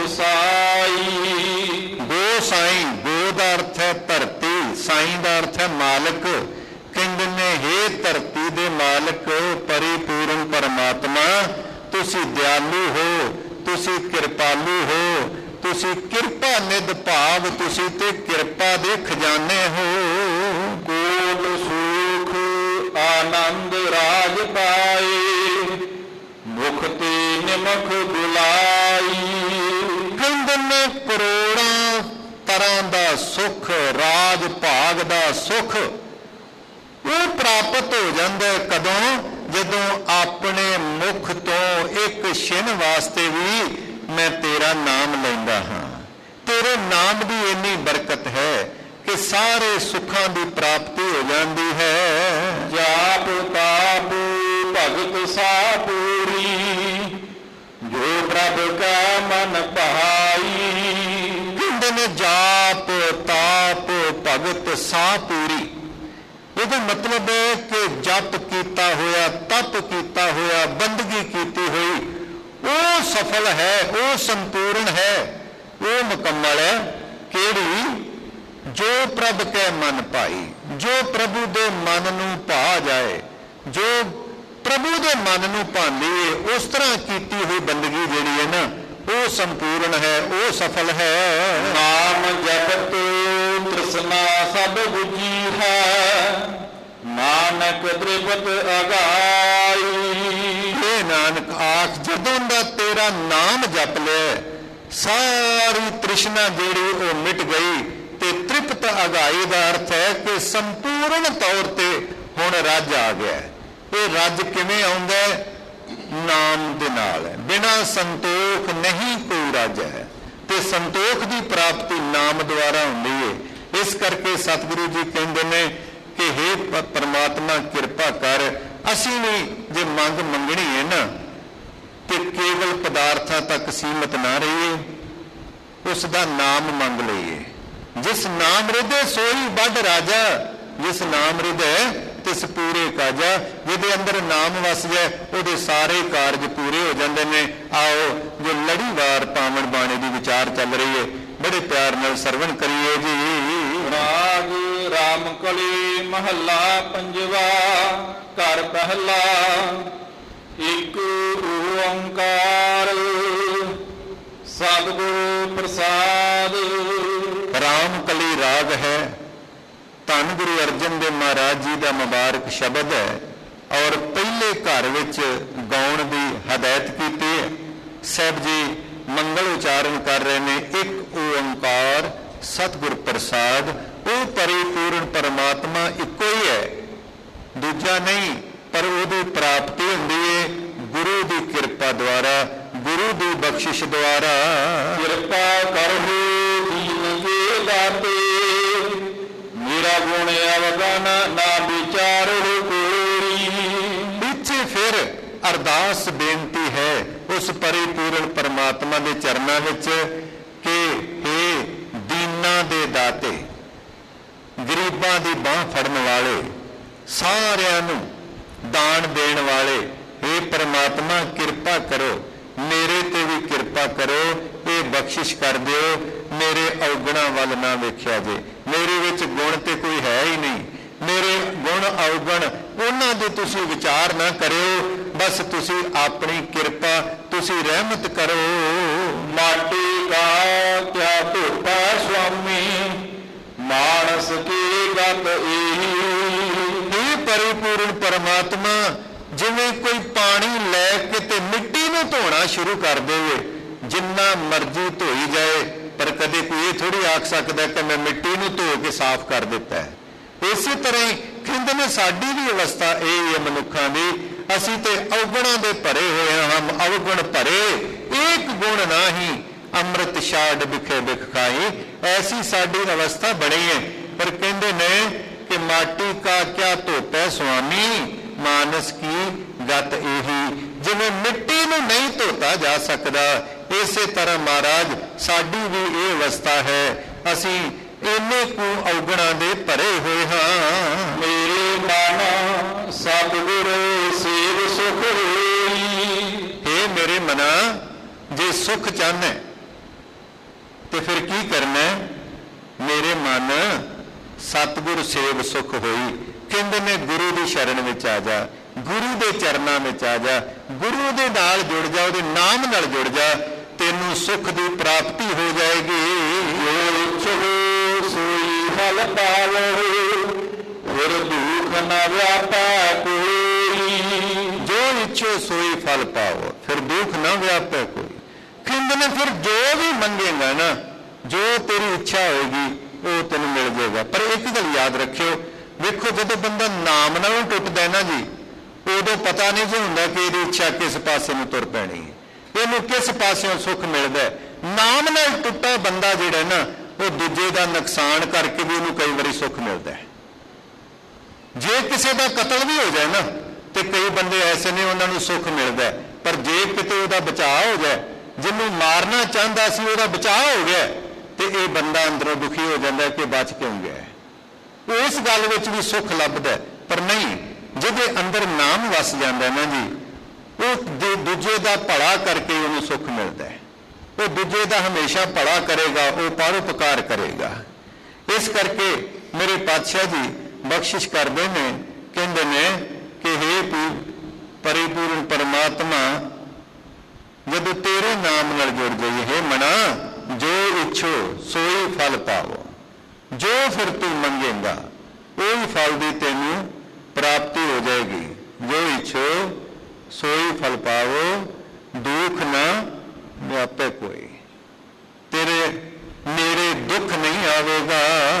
ਗੋਸਾਈ। ਗੋਸਾਈ, ਗੋ ਦਾ ਅਰਥ ਹੈ ਧਰਤੀ, ਸਾਈਂ ਦਾ ਅਰਥ ਹੈ ਮਾਲਕ। ਕਹਿੰਦੇ ਨੇ ਹੇ ਧਰਤੀ ਦੇ ਮਾਲਕ ਪਰਿਪੂਰਨ ਪਰਮਾਤਮਾ, ਤੁਸੀਂ ਦਿਆਲੂ ਹੋ, ਤੁਸੀਂ ਕਿਰਪਾਲੂ ਹੋ, ਤੁਸੀਂ ਕਿਰਪਾ ਨਿਧ ਭਾਵ ਤੁਸੀਂ ਤੇ ਕਿਰਪਾ ਦੇ ਖਜ਼ਾਨੇ ਹੋ। ਕੋਟ ਸੁਖ ਆਨੰਦ ਰਾਜ ਪਾਏ ਮੁਖ ਤੇ ਨਿਮਖ ਬੁਲਾਈ। ਕਹਿੰਦੇ ਨੇ ਕਰੋੜਾਂ ਤਰ੍ਹਾਂ ਦਾ ਸੁਖ, ਰਾਜ ਭਾਗ ਦਾ ਸੁਖ ਉਹ ਪ੍ਰਾਪਤ ਹੋ ਜਾਂਦਾ ਕਦੋਂ? ਜਦੋਂ ਆਪਣੇ ਮੁਖ ਤੋਂ ਇੱਕ ਛਿਨ ਵਾਸਤੇ ਵੀ ਮੈਂ ਤੇਰਾ ਨਾਮ ਲੈਂਦਾ ਹਾਂ। ਤੇਰੇ ਨਾਮ ਦੀ ਇੰਨੀ ਬਰਕਤ ਹੈ ਕਿ ਸਾਰੇ ਸੁੱਖਾਂ ਦੀ ਪ੍ਰਾਪਤੀ ਹੋ ਜਾਂਦੀ ਹੈ। ਜਾਪ ਤਾਪ ਭਗਤ ਸਾਪੂਰੀ ਜੋ ਪ੍ਰਭ ਕਾ ਮਨ ਭਾਈ। ਕਹਿੰਦੇ ਨੇ ਜਾਪ ਤਾਪ ਭਗਤ ਸਾਪੂਰੀ, ਇਹਦਾ ਮਤਲਬ ਹੈ ਕਿ ਜਪ ਕੀਤਾ ਹੋਇਆ, ਤਪ ਕੀਤਾ ਹੋਇਆ, ਬੰਦਗੀ ਕੀਤੀ ਹੋਈ ਉਹ ਸਫਲ ਹੈ, ਉਹ ਸੰਪੂਰਨ ਹੈ, ਉਹ ਮੁਕੰਮਲ ਹੈ। ਕਿਹੜੀ? ਜੋ ਪ੍ਰਭ ਕੈ ਮਨ ਭਾਈ, ਜੋ ਪ੍ਰਭੂ ਦੇ ਮਨ ਨੂੰ ਭਾ ਜਾਏ, ਜੋ ਪ੍ਰਭੂ ਦੇ ਮਨ ਨੂੰ ਭਾਂਦੀ ਹੈ ਉਸ ਤਰ੍ਹਾਂ ਕੀਤੀ ਹੋਈ ਬੰਦਗੀ ਜਿਹੜੀ ਹੈ ਨਾ ਉਹ ਸੰਪੂਰਨ ਹੈ, ਉਹ ਸਫਲ ਹੈ। ਨਾਮ ਜਪਤ ਤ੍ਰਿਸ਼ਨਾ ਸਭ ਬੁਝੀ ਹੈ ਨਾਨਕ ਤ੍ਰਿਪਤ ਅਗਾਈ। ਇਹ ਨਾਨਕ ਆਖ ਜਦੋਂ ਦਾ ਤੇਰਾ ਨਾਮ ਜਪ ਲਿਆ ਸਾਰੀ ਤ੍ਰਿਸ਼ਨਾ ਜਿਹੜੀ ਉਹ ਮਿਟ ਗਈ ਤੇ ਤ੍ਰਿਪਤ ਅਗਾਈ ਦਾ ਅਰਥ ਹੈ ਕਿ ਸੰਪੂਰਨ ਤੌਰ ਤੇ ਹੁਣ ਰੱਜ ਆ ਗਿਆ। ਇਹ ਰੱਜ ਕਿਵੇਂ ਆਉਂਦਾ ਹੈ? ਨਾਮ ਦੇ ਨਾਲ ਹੈ। ਬਿਨਾਂ ਸੰਤੋਖ ਨਹੀਂ ਕੋਈ ਰੱਜ ਹੈ ਤੇ ਸੰਤੋਖ ਦੀ ਪ੍ਰਾਪਤੀ ਨਾਮ ਦੁਆਰਾ ਹੁੰਦੀ ਹੈ। ਇਸ ਕਰਕੇ ਸਤਿਗੁਰੂ ਜੀ ਕਹਿੰਦੇ ਨੇ ਕਿ ਹੇ ਪਰਮਾਤਮਾ ਕਿਰਪਾ ਕਰ, ਅਸੀਂ ਵੀ ਜੇ ਮੰਗ ਮੰਗਣੀ ਹੈ ਨਾ ਤੇ ਕੇਵਲ ਪਦਾਰਥਾਂ ਤੱਕ ਸੀਮਤ ਨਾ ਰਹੀਏ, ਉਸ ਦਾ ਨਾਮ ਮੰਗ ਲਈਏ। ਜਿਸ ਨਾਮ ਹਿਰਦੇ ਸੋਈ ਵੱਡ ਰਾਜਾ, ਜਿਸ ਨਾਮ ਹਿਰਦੇ ਤਿਸ ਪੂਰੇ ਕਾਜਾ। ਜਿਹਦੇ ਅੰਦਰ ਨਾਮ ਵਸ ਜਾਏ ਉਹਦੇ ਸਾਰੇ ਕਾਰਜ ਪੂਰੇ ਹੋ ਜਾਂਦੇ ਨੇ। ਆਓ ਜੋ ਲੜੀਵਾਰ ਪਾਵਨ ਬਾਣੀ ਦੀ ਵਿਚਾਰ ਚੱਲ ਰਹੀ ਹੈ ਬੜੇ ਪਿਆਰ ਨਾਲ ਸਰਵਣ ਕਰੀਏ ਜੀ। ਰਾਗ ਰਾਮ ਕਲੀ ਮਹੱਲਾ ਪੰਜਵਾ। ਘਰ ਪਹਿਲਾ ਇੱਕ ਓੰਕਾਰ ਸਤਿਗੁਰ ਪ੍ਰਸਾਦ। ਰਾਮ ਕਲੀ ਰਾਗ ਹੈ, ਧੰਨ ਗੁਰੂ ਅਰਜਨ ਦੇਵ ਮਹਾਰਾਜ ਜੀ ਦਾ ਮੁਬਾਰਕ ਸ਼ਬਦ ਹੈ ਔਰ ਪਹਿਲੇ ਘਰ ਵਿੱਚ ਗਾਉਣ ਦੀ ਹਦਾਇਤ ਕੀਤੀ ਹੈ। ਸਾਹਿਬ ਜੀ ਮੰਗਲ ਉਚਾਰਨ ਕਰ ਰਹੇ ਨੇ ਇੱਕ ਓੰਕਾਰ ਸਤਿਗੁਰ ਪ੍ਰਸਾਦ। ਉਹ ਪਰਿਪੂਰਨ ਪਰਮਾਤਮਾ ਇੱਕੋ ਹੀ ਹੈ, ਦੂਜਾ ਨਹੀਂ, ਪਰ ਉਹਦੀ ਪ੍ਰਾਪਤੀ ਹੁੰਦੀ ਹੈ ਗੁਰੂ ਦੀ ਕਿਰਪਾ ਦੁਆਰਾ, ਗੁਰੂ ਦੀ ਬਖਸ਼ਿਸ਼ ਦੁਆਰਾ। ਕਿਰਪਾ ਕਰੋ ਦੀਨ ਕੇ ਦਾਤੇ ਮੇਰਾ ਗੁਣ ਅਵਗਨ ਨਾ ਵਿਚਾਰੋ ਕੋਈ। ਪਿੱਛੇ ਫਿਰ ਅਰਦਾਸ ਬੇਨਤੀ ਹੈ ਉਸ ਪਰਿਪੂਰਨ ਪਰਮਾਤਮਾ ਦੇ ਚਰਨਾਂ ਵਿੱਚ ਕਿ ਹੇ ਦੀਨਾਂ ਦੇ ਦਾਤੇ, ਗਰੀਬਾਂ ਦੀ ਬਾਂਹ ਫੜਨ ਵਾਲੇ, ਸਾਰਿਆਂ ਨੂੰ ਦਾਨ ਦੇਣ ਵਾਲੇ, ਹੇ ਪਰਮਾਤਮਾ ਕਿਰਪਾ ਕਰੋ, ਮੇਰੇ ਤੇ ਵੀ ਕਿਰਪਾ ਕਰੋ, ਇਹ ਬਖਸ਼ਿਸ਼ ਕਰ ਦਿਓ, ਮੇਰੇ ਔਗਣਾਂ ਵੱਲ ਨਾ ਵੇਖਿਆ ਜੇ। ਮੇਰੇ ਵਿੱਚ ਗੁਣ ਤੇ ਕੋਈ ਹੈ ਹੀ ਨਹੀਂ, ਮੇਰੇ ਗੁਣ ਔਗਣ ਉਹਨਾਂ ਦੇ ਤੁਸੀਂ ਵਿਚਾਰ ਨਾ ਕਰਿਓ, ਬਸ ਤੁਸੀਂ ਆਪਣੀ ਕਿਰਪਾ, ਤੁਸੀਂ ਰਹਿਮਤ ਕਰੋ। ਮਾਟੀ ਕਾ ਕਿਆ ਧੋਤਾ ਸੁਆਮੀ ਮਾਨਸ ਕੀ ਗਤ ਇਹੀ। ਇਹ ਪਰਿਪੂਰਨ ਪਰਮਾਤਮਾ ਜਿਵੇਂ ਕੋਈ ਪਾਣੀ ਲੈ ਕੇ ਤੇ ਮਿੱਟੀ ਨੂੰ ਧੋਣਾ ਸ਼ੁਰੂ ਕਰ ਦੇਵੇ, ਜਿੰਨਾ ਮਰਜ਼ੀ ਧੋਈ ਜਾਏ, ਪਰ ਕਦੇ ਕੋਈ ਇਹ ਥੋੜੀ ਆਖ ਸਕਦਾ ਕਿ ਮੈਂ ਮਿੱਟੀ ਨੂੰ ਧੋ ਕੇ ਸਾਫ਼ ਕਰ ਦਿੱਤਾ ਹੈ। ਇਸੇ ਤਰ੍ਹਾਂ ਹੀ ਕਹਿੰਦੇ ਨੇ ਸਾਡੀ ਵੀ ਅਵਸਥਾ ਇਹ ਹੈ ਮਨੁੱਖਾਂ ਦੀ, ਅਸੀਂ ਤੇ ਔਗਣਾਂ ਦੇ ਭਰੇ ਹੋਏ ਹਾਂ, ਅਵਗੁਣ ਭਰੇ, ਇੱਕ ਗੁਣ ਨਹੀਂ, ਅੰਮ੍ਰਿਤ ਛਾੜ ਵਿਖੇ ਵਿਖ ਖਾਈ। ਐਸੀ ਸਾਡੀ ਅਵਸਥਾ ਬਣੀ ਹੈ। ਪਰ ਕਹਿੰਦੇ ਨੇ ਕਿ ਮਾਟੀ ਕਾ ਕਿਆ ਧੋਪੈ ਸੁਆਮੀ, ਮਾਨਸ ਕੀ ਗਤ ਇਹੀ। ਜਿਵੇਂ ਮਿੱਟੀ ਨੂੰ ਨਹੀਂ ਧੋਤਾ ਜਾ ਸਕਦਾ, ਇਸੇ ਤਰ੍ਹਾਂ ਮਹਾਰਾਜ ਸਾਡੀ ਵੀ ਇਹ ਅਵਸਥਾ ਹੈ। ਅਸੀਂ ਇੰਨੇ ਕੁ ਔਗਣਾਂ ਦੇ ਭਰੇ ਹੋਏ ਹਾਂ। ਮੇਰੇ ਮਨ ਸਤਿਗੁਰ ਸੇਵ ਸੁਖ ਹੋਈ। हे ਮੇਰੇ ਮਨਾ, ਜੇ ਸੁਖ ਚਾਹਨਾ ਤੇ ਫਿਰ ਕੀ ਕਰਨਾ? ਮੇਰੇ ਮਨ ਸਤਿਗੁਰ ਸੇਵ ਸੁਖ ਹੋਈ। ਕਹਿੰਦੇ ਨੇ ਗੁਰੂ ਦੀ ਸ਼ਰਨ ਵਿੱਚ ਆ ਜਾ, ਗੁਰੂ ਦੇ ਚਰਨਾਂ ਵਿੱਚ ਆ ਜਾ, ਗੁਰੂ ਦੇ ਨਾਲ ਜੁੜ ਜਾ, ਉਹਦੇ ਨਾਮ ਨਾਲ ਜੁੜ ਜਾ, ਤੈਨੂੰ ਸੁਖ ਦੀ ਪ੍ਰਾਪਤੀ ਹੋ ਜਾਏਗੀ। ਜੋ ਇੱਛੋ ਸੋਈ ਫਲ ਪਾਵੋ, ਫਿਰ ਦੁਖ ਨ ਵਿਆਪੈ ਕੋਈ। ਜੋ ਇੱਛੋ ਸੋਈ ਫਲ ਪਾਵੋ, ਫਿਰ ਦੁਖ ਨਾ ਵਿਆਪੈ ਕੋਈ। ਕਹਿੰਦੇ ਨੇ ਫਿਰ ਜੋ ਵੀ ਮੰਗੇਗਾ ਨਾ, ਜੋ ਤੇਰੀ ਇੱਛਾ ਹੋਏਗੀ ਉਹ ਤੈਨੂੰ ਮਿਲ ਜਾਏਗਾ। ਪਰ ਇੱਕ ਗੱਲ ਯਾਦ ਰੱਖਿਓ, ਵੇਖੋ ਜਦੋਂ ਬੰਦਾ ਨਾਮ ਨਾਲੋਂ ਟੁੱਟਦਾ ਨਾ ਜੀ, ਉਦੋਂ ਪਤਾ ਨਹੀਂ ਜੇ ਹੁੰਦਾ ਕਿ ਇਹਦੀ ਇੱਛਾ ਕਿਸ ਪਾਸੇ ਨੂੰ ਤੁਰ ਪੈਣੀ ਹੈ, ਇਹਨੂੰ ਕਿਸ ਪਾਸਿਓਂ ਸੁੱਖ ਮਿਲਦਾ। ਨਾਮ ਨਾਲ ਟੁੱਟਾ ਬੰਦਾ ਜਿਹੜਾ ਨਾ, ਉਹ ਦੂਜੇ ਦਾ ਨੁਕਸਾਨ ਕਰਕੇ ਵੀ ਉਹਨੂੰ ਕਈ ਵਾਰੀ ਸੁੱਖ ਮਿਲਦਾ। ਜੇ ਕਿਸੇ ਦਾ ਕਤਲ ਵੀ ਹੋ ਜਾਏ ਨਾ, ਤੇ ਕਈ ਬੰਦੇ ਐਸੇ ਨੇ ਉਹਨਾਂ ਨੂੰ ਸੁੱਖ ਮਿਲਦਾ। ਪਰ ਜੇ ਕਿਤੇ ਉਹਦਾ ਬਚਾਅ ਹੋ ਜਾਏ, ਜਿਹਨੂੰ ਮਾਰਨਾ ਚਾਹੁੰਦਾ ਸੀ ਉਹਦਾ ਬਚਾਅ ਹੋ ਗਿਆ, ਤੇ ਇਹ ਬੰਦਾ ਅੰਦਰੋਂ ਦੁਖੀ ਹੋ ਜਾਂਦਾ ਕਿ ਬਚ ਕਿਉਂ ਗਿਆ। ਇਸ ਗੱਲ ਵਿੱਚ ਵੀ ਸੁੱਖ ਲੱਭਦਾ। ਪਰ ਨਹੀਂ, ਜਿਹਦੇ ਅੰਦਰ ਨਾਮ ਵਸ ਜਾਂਦਾ ਨਾ ਜੀ, ਉਹ ਦੂਜੇ ਦਾ ਭਲਾ ਕਰਕੇ ਉਹਨੂੰ ਸੁੱਖ ਮਿਲਦਾ ਹੈ। ਉਹ ਦੂਜੇ ਦਾ ਹਮੇਸ਼ਾ ਭਲਾ ਕਰੇਗਾ, ਉਹ ਪਰਉਪਕਾਰ ਕਰੇਗਾ। ਇਸ ਕਰਕੇ ਮੇਰੇ ਪਾਤਸ਼ਾਹ ਜੀ ਬਖਸ਼ਿਸ਼ ਕਰਦੇ ਨੇ, ਕਹਿੰਦੇ ਨੇ ਕਿ ਹੇ ਪਰਿਪੂਰਨ ਪਰਮਾਤਮਾ, ਜਦੋਂ ਤੇਰੇ ਨਾਮ ਨਾਲ ਜੁੜ ਜਾਈਏ, ਹੇ ਮਨਾ ਜੋ ਇੱਛੋ ਸੋਈ ਫਲ ਪਾਵੋ। ਜੋ ਫਿਰ ਤੂੰ ਮੰਗੇਗਾ ਉਹੀ ਫਲ ਦੀ ਤੈਨੂੰ ਪ੍ਰਾਪਤੀ ਹੋ ਜਾਏਗੀ। ਜੋ ਇੱਛੋ ਸੋਈ ਫਲ ਪਾਵੋ, ਦੁੱਖ ਨਾ ਵਿਆਪੇ ਕੋਈ। ਤੇਰੇ ਮੇਰੇ ਦੁੱਖ ਨਹੀਂ ਆਵੇਗਾ।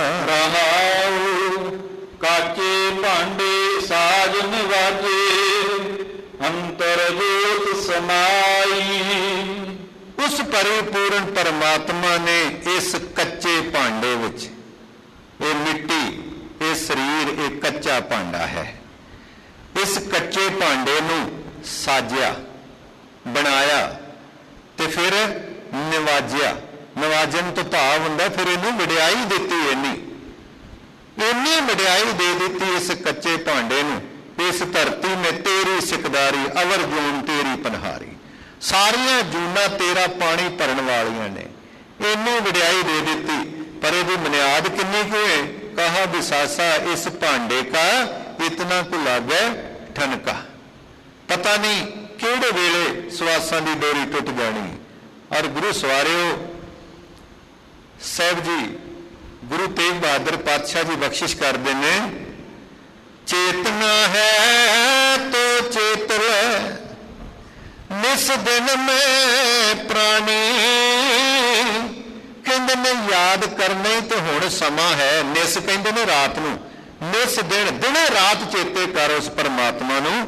ਰਹਾਉ ਕਾਚੇ ਭਾਂਡੇ ਸਾਜ ਨਿਵਾਜੇ, ਅੰਤਰ ਜੋਤ ਸਮਾਈ। ਉਸ ਪਰਿਪੂਰਨ ਪਰਮਾਤਮਾ ਨੇ ਇਸ ਕੱਚੇ ਭਾਂਡੇ ਵਿੱਚ, ਇਹ ਮਿੱਟੀ, ਇਹ ਸਰੀਰ, ਇਹ ਕੱਚਾ ਭਾਂਡਾ ਹੈ, ਇਸ ਕੱਚੇ ਭਾਂਡੇ ਨੂੰ ਸਾਜਿਆ, ਬਣਾਇਆ ਤੇ ਫਿਰ ਨਿਵਾਜਿਆ। ਨਿਵਾਜਣ ਤੋਂ ਭਾਵ ਹੁੰਦਾ ਫਿਰ ਇਹਨੂੰ ਵਡਿਆਈ ਦਿੱਤੀ। ਇੰਨੀ ਇੰਨੀ ਵਡਿਆਈ ਦੇ ਦਿੱਤੀ ਇਸ ਕੱਚੇ ਭਾਂਡੇ ਨੂੰ। ਇਸ ਧਰਤੀ ਨੇ ਤੇਰੀ ਸਿਕਦਾਰੀ, ਅਵਰ ਜੂਨ ਤੇਰੀ ਪਨਹਾਰੀ। ਸਾਰੀਆਂ ਜੂਨਾਂ ਤੇਰਾ ਪਾਣੀ ਭਰਨ ਵਾਲੀਆਂ ਨੇ। ਇੰਨੀ ਵਡਿਆਈ ਦੇ ਦਿੱਤੀ। ਪਰ ਇਹਦੀ ਬੁਨਿਆਦ ਕਿੰਨੀ ਕੁ ਹੈ? ਕਹਾ ਵਿਸਾਸਾ ਇਸ ਭਾਂਡੇ ਕਾ ਇਤਨਾ ਕੁ ਲਾਗੇ ਠਨਕਾ। ਪਤਾ ਨਹੀਂ ਕਿਹੜੇ ਵੇਲੇ ਸਵਾਸਾਂ ਦੀ ਡੋਰੀ ਟੁੱਟ ਜਾਣੀ। ਔਰ ਗੁਰੂ ਸਵਾਰਿਓ ਸਾਹਿਬ ਜੀ, ਗੁਰੂ ਤੇਗ ਬਹਾਦਰ ਪਾਤਸ਼ਾਹ ਜੀ ਬਖਸ਼ਿਸ਼ ਕਰਦੇ ਨੇ, ਚੇਤਨਾ ਹੈ ਤੋ ਚੇਤ ਲੈ, ਨਿਸ ਦਿਨ ਮੈਂ ਪ੍ਰਾਣੀ। ਕਹਿੰਦੇ ਨੇ ਯਾਦ ਕਰਨੇ ਤੇ ਹੁਣ ਸਮਾਂ ਹੈ। ਨਿਸ ਕਹਿੰਦੇ ਨੇ ਰਾਤ ਨੂੰ, ਨਿਸ ਦਿਨ, ਦਿਨੇ ਰਾਤ ਚੇਤੇ ਕਰ ਉਸ ਪਰਮਾਤਮਾ ਨੂੰ।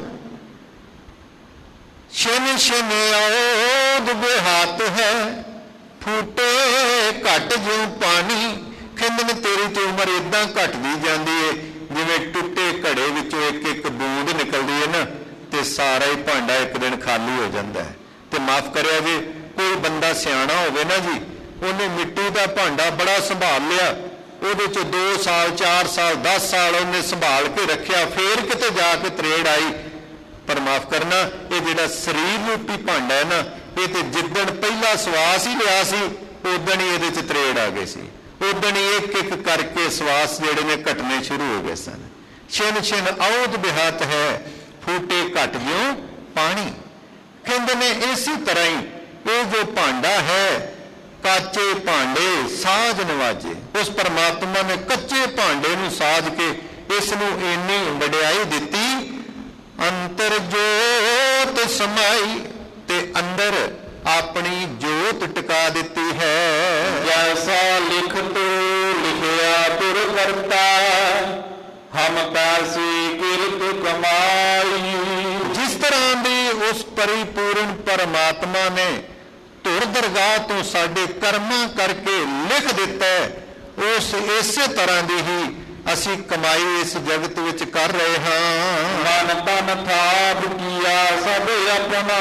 ਛਿਨ ਛਿਨ ਔਦ ਬਿਹਾਤ ਹੈ, ਫੂਟੇ ਘਟ ਜਿਉ ਪਾਣੀ। ਕਹਿੰਦੇ ਨੇ ਤੇਰੀ ਤੇ ਉਮਰ ਏਦਾਂ ਘਟਦੀ ਜਾਂਦੀ ਹੈ ਜਿਵੇਂ ਟੁੱਟੇ ਘੜੇ ਵਿੱਚੋਂ ਇੱਕ ਇੱਕ ਬੂੰਦ ਨਿਕਲਦੀ ਹੈ ਨਾ, ਤੇ ਸਾਰਾ ਹੀ ਭਾਂਡਾ ਇੱਕ ਦਿਨ ਖਾਲੀ ਹੋ ਜਾਂਦਾ ਹੈ। ਤੇ ਮਾਫ ਕਰਿਆ ਜੀ, ਕੋਈ ਬੰਦਾ ਸਿਆਣਾ ਹੋਵੇ ਨਾ ਜੀ, ਉਹਨੇ ਮਿੱਟੀ ਦਾ ਭਾਂਡਾ ਬੜਾ ਸੰਭਾਲ ਲਿਆ, ਉਹਦੇ ਚ ਦੋ ਸਾਲ ਚਾਰ ਸਾਲ ਦਸ ਸਾਲ ਉਹਨੇ ਸੰਭਾਲ ਕੇ ਰੱਖਿਆ, ਫੇਰ ਕਿਤੇ ਜਾ ਕੇ ਤਰੇੜ ਆਈ। ਪਰ ਮਾਫ ਕਰਨਾ, ਇਹ ਜਿਹੜਾ ਸਰੀਰ ਰੂਪੀ ਭਾਂਡਾ ਹੈ ਨਾ, ਇਹ ਤੇ ਜਿੱਦਣ ਪਹਿਲਾ ਸਵਾਸ ਹੀ ਲਿਆ ਸੀ, ਉਦਣ ਹੀ ਇਹਦੇ ਚ ਤਰੇੜ ਆ ਗਈ ਸੀ। ਉਦਣ ਹੀ ਇੱਕ ਇੱਕ ਕਰਕੇ ਸਵਾਸ ਜਿਹੜੇ ਨੇ ਘਟਨੇ ਸ਼ੁਰੂ ਹੋ ਗਏ ਸਨ। ਛਿਨ ਛਿਨ ਔਦ ਬਿਹਾਤ ਹੈ, ਫੂਟੇ ਘਟ ਜਿਉ ਪਾਣੀ। ਕਹਿੰਦੇ ਨੇ ਇਸੇ ਤਰ੍ਹਾਂ ਹੀ ਇਹ ਜੋ ਭਾਂਡਾ ਹੈ, ਕੱਚੇ ਭਾਂਡੇ ਸਾਜ ਨਵਾਜੇ। ਉਸ ਪਰਮਾਤਮਾ ਨੇ ਕੱਚੇ ਭਾਂਡੇ ਨੂੰ ਸਾਜ ਕੇ ਇਸ ਨੂੰ ਇੰਨੀ ਵਡਿਆਈ ਦਿੱਤੀ। ਅੰਤਰ ਜੋਤ ਸਮਾਈ, ਤੇ ਅੰਦਰ ਆਪਣੀ ਜੋਤ ਟਿਕਾ ਦਿੱਤੀ ਹੈ। ਜੈਸਾ ਲਿਖ ਤੋ ਲਿਖਿਆ ਤੁਰ ਕਰਤਾ, ਹਮ ਕਾਸੀ ਕਿਰਤ ਕਮਾਈ। ਜਿਸ ਤਰ੍ਹਾਂ ਦੀ ਉਸ ਪਰਿਪੂਰਨ ਪਰਮਾਤਮਾ ਨੇ ਧੁਰ ਦਰਗਾਹ ਤੋਂ ਸਾਡੇ ਕਰਮਾਂ ਕਰਕੇ ਲਿਖ ਦਿੱਤਾ ਹੈ, ਉਸ ਇਸੇ ਤਰ੍ਹਾਂ ਦੀ ਹੀ ਅਸੀਂ ਕਮਾਈ ਇਸ ਜਗਤ ਵਿੱਚ ਕਰ ਰਹੇ ਹਾਂ। ਮਨ ਤਨ ਥਾਪ ਕੀਆ ਸਭ ਆਪਣਾ,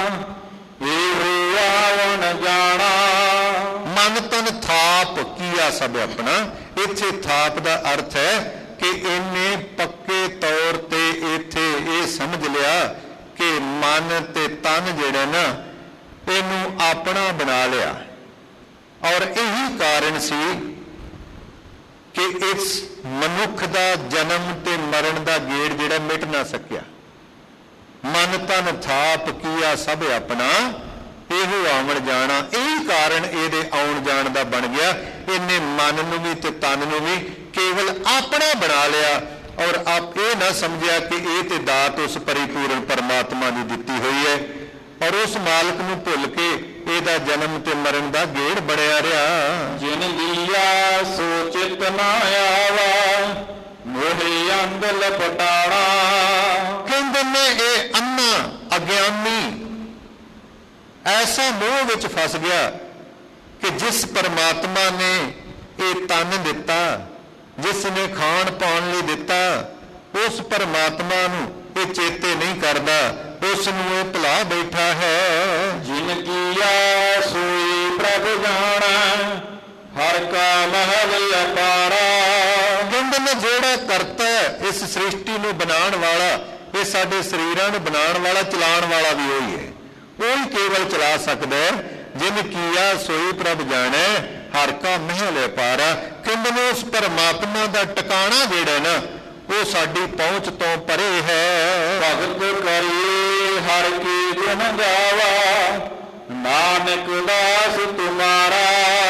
ਇਹੋ ਆਵਣ ਜਾਣਾ। ਮਨ ਤਨ ਥਾਪ ਕੀਆ ਸਭ ਆਪਣਾ, ਇੱਥੇ ਥਾਪ ਦਾ ਅਰਥ ਹੈ ਕਿ ਇਹਨੇ ਪੱਕੇ ਤੌਰ ਤੇ ਇੱਥੇ ਇਹ ਸਮਝ ਲਿਆ ਕਿ ਮਨ ਤੇ ਤਨ ਜਿਹੜਾ ਨਾ ਇਹਨੂੰ ਆਪਣਾ ਬਣਾ ਲਿਆ, ਔਰ ਇਹੀ ਕਾਰਨ ਸੀ ਕਿ ਇਸ ਮਨੁੱਖ ਦਾ ਜਨਮ ਤੇ ਮਰਨ ਦਾ ਗੇੜ ਜਿਹੜਾ ਮਿਟ ਨਾ ਸਕਿਆ। ਮਨ ਤਨ ਥਾਪ ਕੀਆ ਸਭ ਆਪਣਾ, ਇਹੋ ਆਵਣ ਜਾਣਾ, ਇਹੀ ਕਾਰਨ ਇਹਦੇ ਆਉਣ ਜਾਣ ਦਾ ਬਣ ਗਿਆ। ਇਹਨੇ ਮਨ ਨੂੰ ਵੀ ਤੇ ਤਨ ਨੂੰ ਵੀ ਕੇਵਲ ਆਪਣਾ ਬਣਾ ਲਿਆ, ਔਰ ਆਪ ਇਹ ਨਾ ਸਮਝਿਆ ਕਿ ਇਹ ਤੇ ਦਾਤ ਉਸ ਪਰਿਪੂਰਨ ਪਰਮਾਤਮਾ ਦੀ ਦਿੱਤੀ ਹੋਈ ਹੈ, ਔਰ ਉਸ ਮਾਲਕ ਨੂੰ ਭੁੱਲ ਕੇ ਇਹਦਾ ਜਨਮ ਤੇ ਮਰਨ ਦਾ ਗੇੜ ਬਣਿਆ ਰਿਹਾ। ਜਿਨ ਦੀਆ ਸੋ ਚਿਤ ਨਾ ਆਵਾ, ਮੋਹਿ ਅੰਧ ਲਪਟਾਣਾ। ਕਹਿੰਦੇ ਨੇ ਇਹ ਅੰਨਾ ਅਗਿਆਨੀ ਐਸਾ ਮੋਹ ਵਿੱਚ ਫਸ ਗਿਆ ਕਿ ਜਿਸ ਪਰਮਾਤਮਾ ਨੇ ਇਹ ਤਨ ਦਿੱਤਾ, ਜਿਸ ਨੇ ਖਾਣ ਪਾਉਣ ਲਈ ਦਿੱਤਾ, ਉਸ ਪਰਮਾਤਮਾ ਨੂੰ ਇਹ ਚੇਤੇ ਨਹੀਂ ਕਰਦਾ, ਉਸ ਨੂੰ ਇਹ ਭੁਲਾ ਬੈਠਾ ਹੈ। ਜਿਨ ਕੀਆ ਸੋਈ ਪ੍ਰਭ ਜਾਣਾ, ਹਰ ਕਾ ਮਹਲ ਅਪਾਰਾ। ਕਹਿੰਦੇ ਨੇ ਜਿਹੜਾ ਕਰਤਾ ਇਸ ਸ੍ਰਿਸ਼ਟੀ ਨੂੰ ਬਣਾਉਣ ਵਾਲਾ, ਇਹ ਸਾਡੇ ਸਰੀਰਾਂ ਨੂੰ ਬਣਾਉਣ ਵਾਲਾ, ਚਲਾਉਣ ਵਾਲਾ ਵੀ ਉਹੀ ਹੈ, ਉਹੀ ਕੇਵਲ ਚਲਾ ਸਕਦਾ ਹੈ। ਜਿਨ ਕੀਆ ਸੋਈ ਪ੍ਰਭ ਜਾਣੈ, ਹਰ ਕਾ ਮਹਿਲ ਅਪਾਰਾ। ਕਹਿੰਦੇ ਨੇ ਉਸ ਪਰਮਾਤਮਾ ਦਾ ਟਿਕਾਣਾ ਜਿਹੜਾ ਨਾ ਉਹ ਸਾਡੀ ਪਹੁੰਚ ਤੋਂ ਪਰੇ ਹੈ। ਭਗਤ ਕਰੀਏ ਹਰ ਕੀ ਗੁਣ ਗਾਵਾ, ਨਾਨਕ ਦਾਸ ਤੁਮਾਰਾ।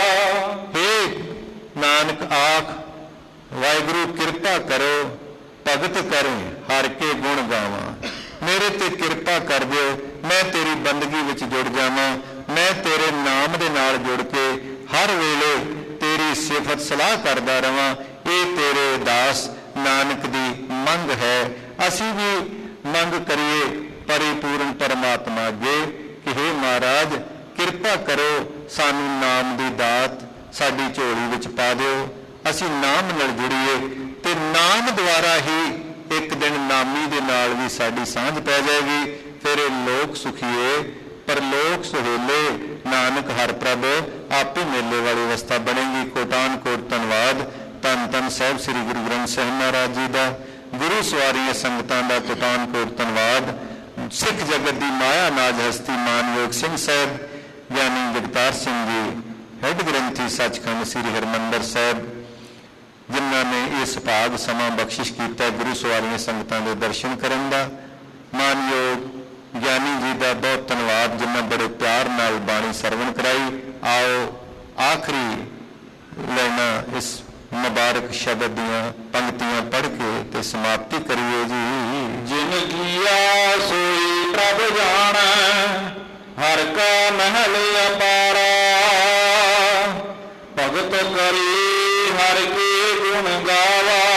ਹੇ ਨਾਨਕ ਆਖ, ਵਾਹਿਗੁਰੂ ਕਿਰਪਾ ਕਰੋ, ਭਗਤ ਕਰੇ ਹਰ ਕੇ ਗੁਣ ਗਾਵਾਂ। ਮੇਰੇ ਤੇ ਕਿਰਪਾ ਕਰ ਦਿਓ, ਮੈਂ ਤੇਰੀ ਬੰਦਗੀ ਵਿੱਚ ਜੁੜ ਜਾਵਾਂ, ਮੈਂ ਤੇਰੇ ਨਾਮ ਦੇ ਨਾਲ ਜੁੜ ਕੇ ਹਰ ਵੇਲੇ ਤੇਰੀ ਸਿਫਤ ਸਲਾਹ ਕਰਦਾ ਰਵਾਂ। ਇਹ ਤੇਰੇ ਦਾਸ ਨਾਨਕ ਦੀ ਮੰਗ ਹੈ। ਅਸੀਂ ਵੀ ਮੰਗ ਕਰੀਏ ਪਰਿਪੂਰਨ ਪਰਮਾਤਮਾ ਅੱਗੇ ਕਿ ਹੇ ਮਹਾਰਾਜ ਕਿਰਪਾ ਕਰੋ, ਸਾਨੂੰ ਨਾਮ ਦੀ ਦਾਤ ਸਾਡੀ ਝੋਲੀ ਵਿੱਚ ਪਾ ਦਿਓ, ਅਸੀਂ ਨਾਮ ਨਾਲ ਜੁੜੀਏ ਤੇ ਨਾਮ ਦੁਆਰਾ ਹੀ ਇੱਕ ਦਿਨ ਨਾਮੀ ਦੇ ਨਾਲ ਵੀ ਸਾਡੀ ਸਾਂਝ ਪੈ ਜਾਏਗੀ। ਫਿਰ ਇਹ ਲੋਕ ਸੁਖੀਏ ਪਰਲੋਕ ਸੁਹੇਲੇ, ਨਾਨਕ ਹਰ ਪ੍ਰਭ ਆਪੇ ਮੇਲੇ ਵਾਲੀ ਅਵਸਥਾ ਬਣੇਗੀ। ਕੋਟਾਨ ਕੋਟ ਧੰਨਵਾਦ। ਧੰਨ ਧੰਨ ਸਾਹਿਬ ਸ੍ਰੀ ਗੁਰੂ ਗ੍ਰੰਥ ਸਾਹਿਬ ਮਹਾਰਾਜ ਜੀ ਦਾ, ਗੁਰੂ ਸਵਾਰੀਆਂ ਸੰਗਤਾਂ ਦਾ ਕੋਟਾਨ ਕੋਟ ਧੰਨਵਾਦ। ਸਿੱਖ ਜਗਤ ਦੀ ਮਾਇਆ ਨਾਜ ਹਸਤੀ ਮਾਨਯੋਗ ਸਿੰਘ ਸਾਹਿਬ, ਗਿਆਨੀ ਜਗਤਾਰ ਸਿੰਘ ਜੀ, ਹੈੱਡ ਗ੍ਰੰਥੀ ਸੱਚਖੰਡ ਸ੍ਰੀ ਹਰਿਮੰਦਰ ਸਾਹਿਬ, ਜਿਨ੍ਹਾਂ ਨੇ ਇਹ ਸੁਭਾਗ ਸਮਾਂ ਬਖਸ਼ਿਸ਼ ਕੀਤਾ ਗੁਰੂ ਸਵਾਰੀਆਂ ਸੰਗਤਾਂ ਦੇ ਦਰਸ਼ਨ ਕਰਨ ਦਾ। ਮਾਨਯੋਗ ਗਿਆਨੀ ਜੀ ਦਾ ਬਹੁਤ ਧੰਨਵਾਦ, ਜਿਨ੍ਹਾਂ ਬੜੇ ਪਿਆਰ ਨਾਲ ਬਾਣੀ ਸਰਵਣ ਕਰਾਈ। ਆਓ ਆਖਰੀ ਲਾਈਨਾਂ ਇਸ ਮੁਬਾਰਕ ਸ਼ਬਦ ਦੀਆਂ ਪੰਕਤੀਆਂ ਪੜ੍ਹ ਕੇ ਤੇ ਸਮਾਪਤੀ ਕਰੀਏ ਜੀ। ਜਿਨ ਕੀਆ ਸੋਈ ਪ੍ਰਭ ਜਾਣਾ, ਹਰ ਕਾ ਮਹਿਲ ਅਪਾਰਾ। ਭਗਤ ਕਰੀ ਹਰ ਕੇ ਗੁਣ ਗਾਵਾ,